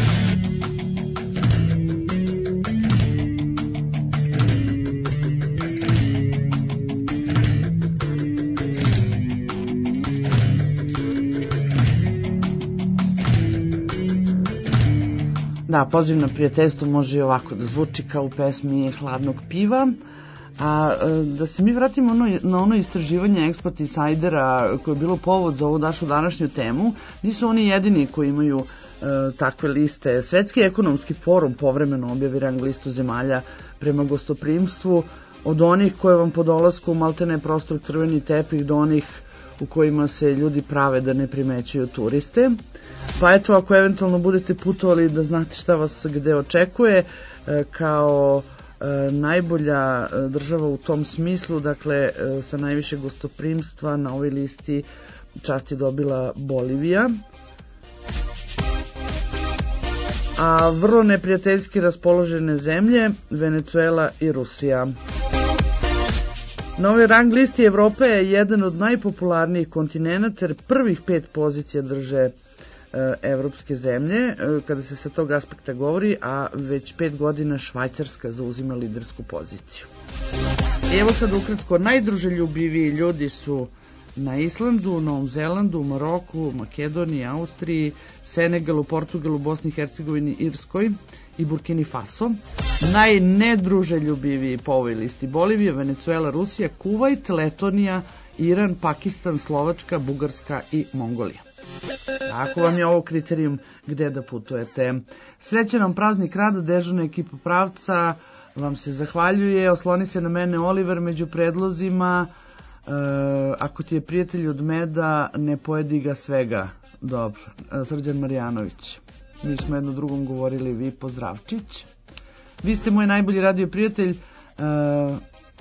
Da, poziv na prijateljstvo može i ovako da zvuči kao u pesmi Hladnog piva. A da se mi vratimo ono, na ono istraživanje Expert Insidera koje je bilo povod za ovu našu današnju temu, nisu oni jedini koji imaju e, takve liste. Svetski ekonomski forum povremeno objavi rang listu zemalja prema gostoprimstvu, od onih koje vam po dolasku maltene prostor crveni tepih do onih u kojima se ljudi prave da ne primećuju turiste. Pa eto, ako eventualno budete putovali da znate šta vas gde očekuje, kao najbolja država u tom smislu, dakle sa najviše gostoprimstva na ovoj listi čast je dobila Bolivija. A vrlo neprijateljski raspoložene zemlje Venecuela i Rusija. Na ovoj rang listi Evropa je jedan od najpopularnijih kontinenata jer prvih pet pozicija drže evropske zemlje, kada se sa tog aspekta govori, a već pet godina Švajcarska zauzima lidersku poziciju. Evo sad ukratko, najdruželjubiviji ljudi su na Islandu, Novom Zelandu, Maroku, Makedoniji, Austriji, Senegalu, Portugalu, Bosni i Hercegovini, Irskoj i Burkini Faso. Najnedruželjubiviji po ovoj listi Bolivija, Venecuela, Rusija, Kuvajt, Letonija, Iran, Pakistan, Slovačka, Bugarska i Mongolija. Ako vam je ovo kriterijum gde da putujete. Srećan vam praznik rada, dežurna ekipa Pravca vam se zahvaljuje. Osloni se na mene Oliver među predlozima. E, ako ti je prijatelj od meda, ne pojedi ga svega. Dobro. E, Srđan Marjanović. Mi smo jedno drugom govorili, vi Pozdravčić. Vi ste moj najbolji radio prijatelj. E,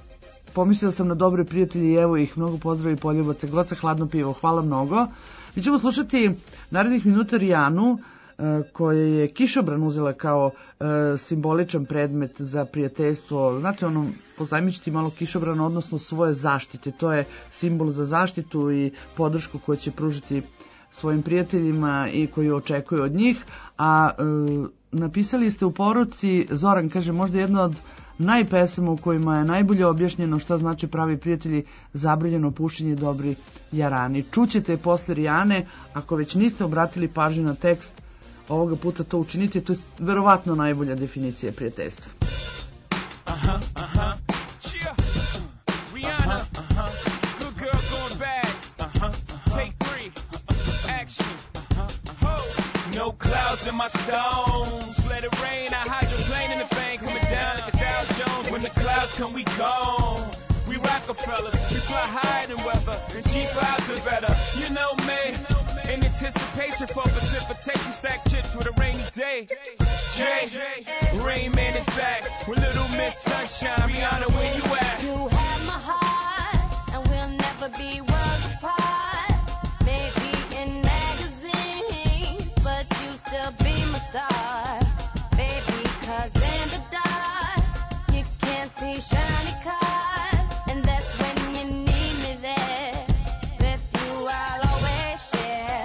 pomislila sam na dobre prijatelje i evo ih, mnogo pozdrava i poljubaca, Goca hladno pivo, hvala mnogo. Mi ćemo slušati narednih minuta Rijanu, koje je kišobran uzela kao e, simboličan predmet za prijateljstvo. Znate, ono, pozajmičiti malo kišobran, odnosno svoje zaštite. To je simbol za zaštitu i podršku koju će pružiti svojim prijateljima i koju očekuju od njih. A e, napisali ste u poruci, Zoran kaže, možda jedna od najpesama u kojima je najbolje objašnjeno šta znači pravi prijatelji, zabranjeno pušenje, dobri jarani. Čućete posle Rijane, ako već niste obratili pažnju na tekst, ovoga puta to učinite, to je verovatno najbolja definicija prijateljstva.
Aha, aha, cheer, Rihanna, aha, good girl going bad, aha, take three, action, ho, no clouds in my stones, let it rain, I hydroplane in the thing, coming down at the Dow Jones, when the clouds come we gone, we Rockefellers, we fly higher than weather, and G fives are better, you know me. In anticipation for precipitation, stack chips with a rainy day. Jay, Rain Man is back with Little Miss Sunshine. Rihanna, where you at?
You have my heart, and we'll never be worlds apart. Maybe in magazines, but you still be my star. Baby, 'cause in the dark, you can't see shiny cars, and that's when you need me there. With you, I'll always share.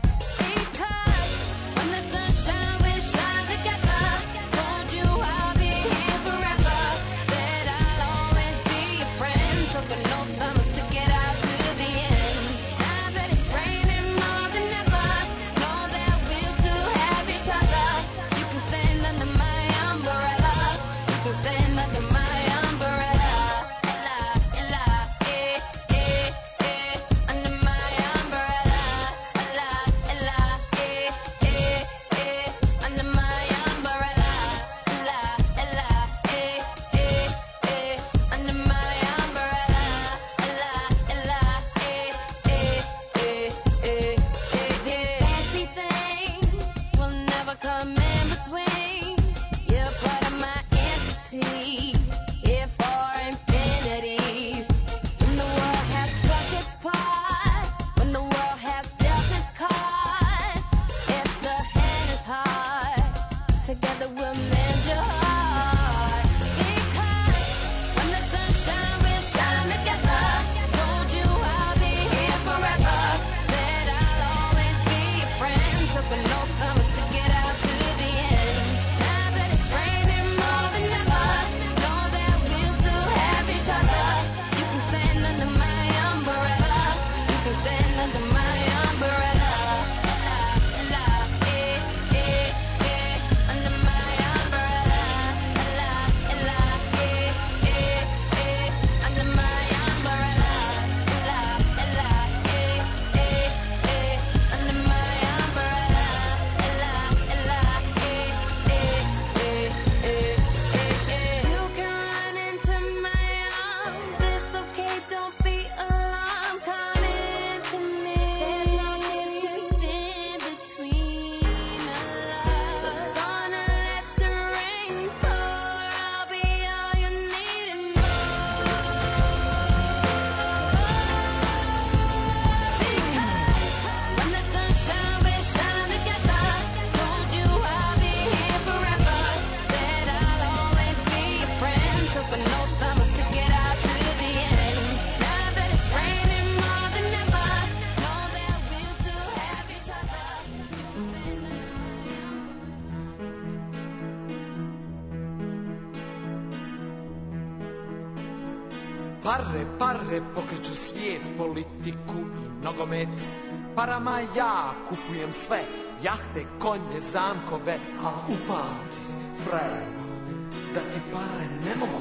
Pare, pare pokreću svijet, politiku i nogomet. Parama ja kupujem sve, jahte, konje, zamkove, a upamti, frajeru, da ti pare ne mogu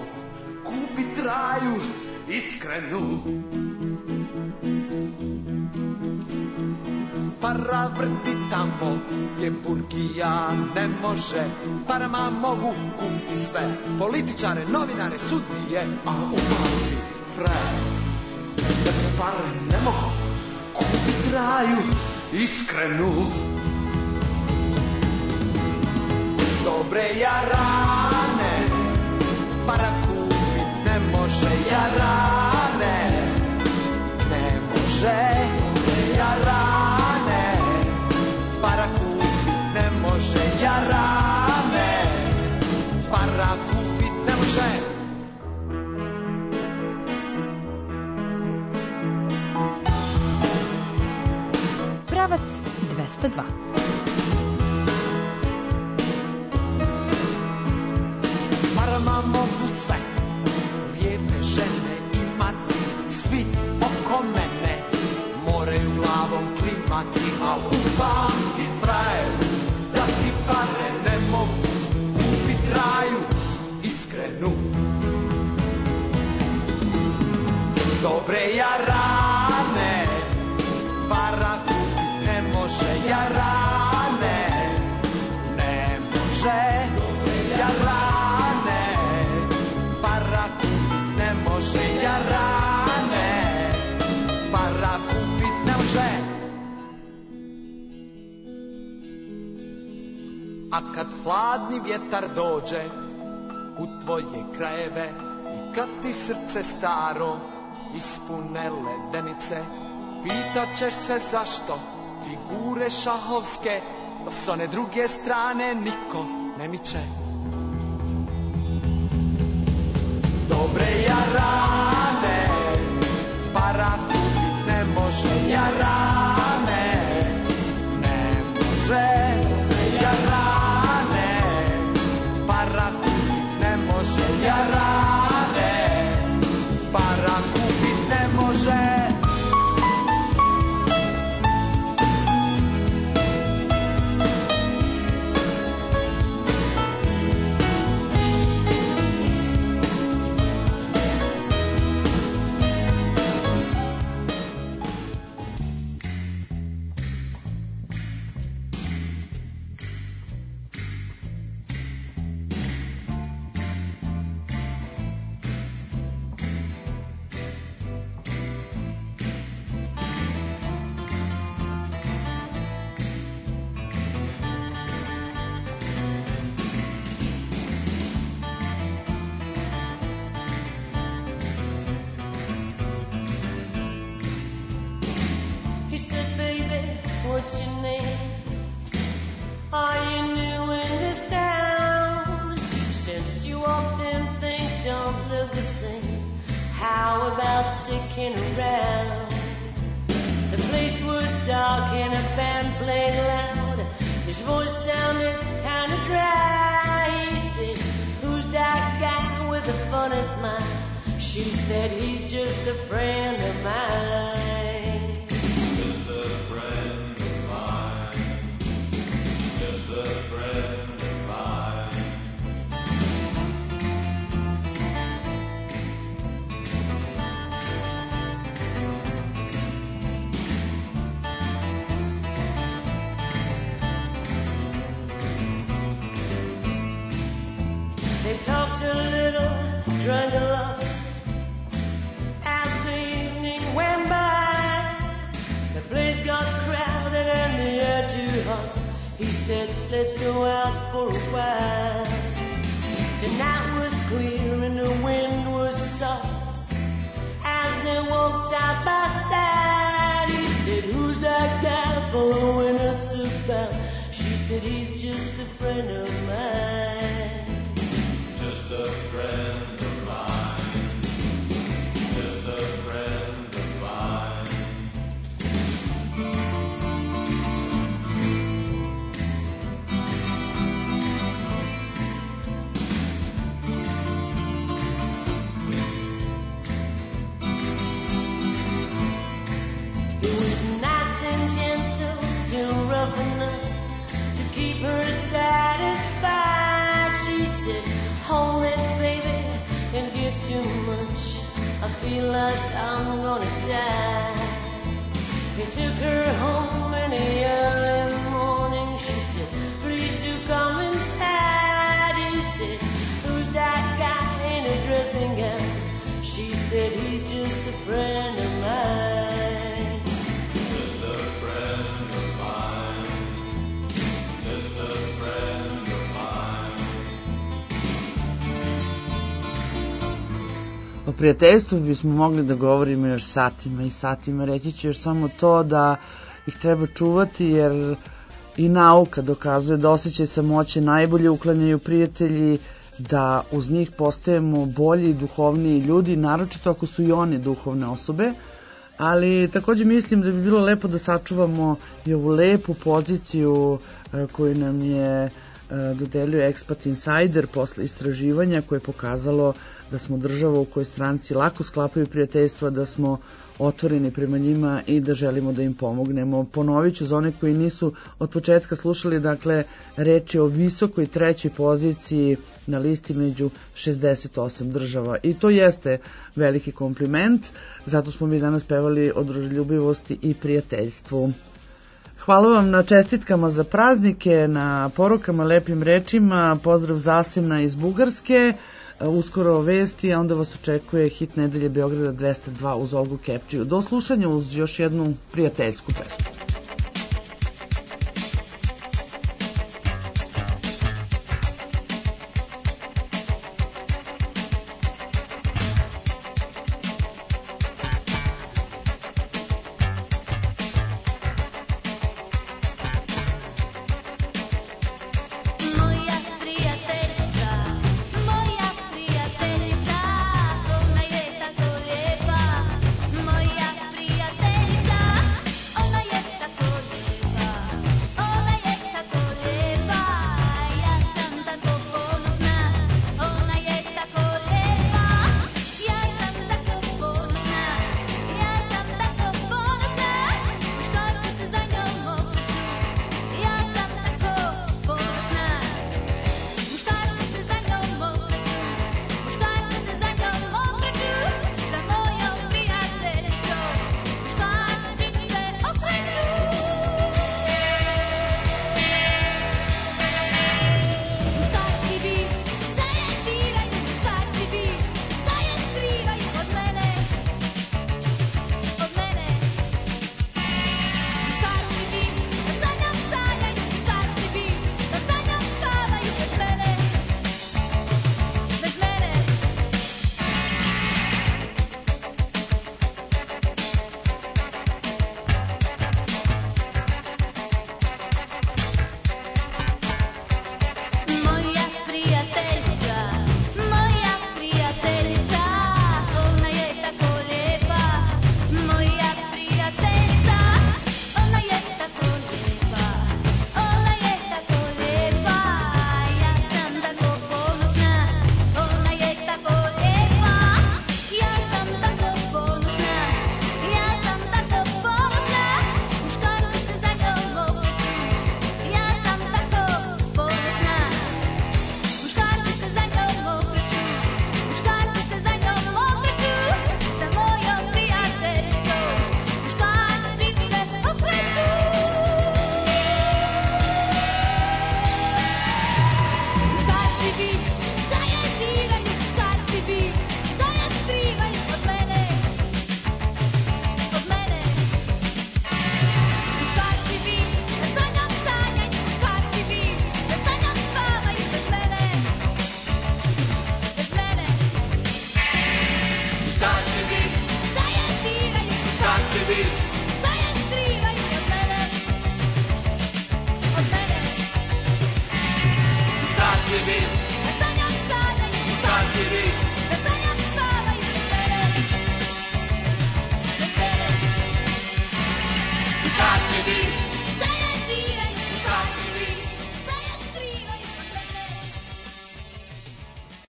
kupit raju iskrenu. Para vrti tamo gdje burgija ne može, parama mogu kupiti sve, političare, novinare, sudije, a upamti, frajeru, da ti pare ne mogu kupit raju iskrenu. Dobre jarane para kupit ne može, može jarane, ne može jarane, para kupit ne može jarane, para kupit ne može.
Pravac dvesta dva.
Parama mogu sve, lijepe žene imati, svi oko mene moraju glavom klimati, a upamti frajer, da ti pare ne mogu kupit raju iskrenu. Dobre jarane, para kupit ne može jarane, ne može jarane, para kupit ne može jarane, para kupit ne može. A kad hladni vjetar dođe u tvoje krajeve i kad ti srce staro ispune ledenice, pitat ćeš se zašto figure šahovske s one druge strane niko ne miče. Dobre jarane, para kupit ne može jarane, ne može jarane, para kupit ne može jarane, para kupit ne može.
prijateljstvu bismo mogli da govorimo još satima i satima. Reći ću još samo to da ih treba čuvati, jer i nauka dokazuje da osjećaj samoće najbolje uklanjaju prijatelji, da uz njih postajemo bolji i duhovniji ljudi, naročito ako su i oni duhovne osobe. Ali također mislim da bi bilo lepo da sačuvamo i ovu lepu poziciju koju nam je dodeljuje Expat Insider posle istraživanja koje je pokazalo da smo država u kojoj stranci lako sklapaju prijateljstva, da smo otvoreni prema njima i da želimo da im pomognemo. Ponovit ću za one koji nisu od početka slušali, dakle, reč je o visokoj trećoj poziciji na listi među šezdeset osam država i to jeste veliki kompliment, zato smo mi danas pevali o druželjubivosti i prijateljstvu. Hvala vam na čestitkama za praznike, na porukama, lepim rečima, pozdrav Zasina iz Bugarske, uskoro vesti, a onda vas očekuje hit nedelje Beograda dvesta dva uz Olgu Kepčiju. Do slušanja uz još jednu prijateljsku pesmu.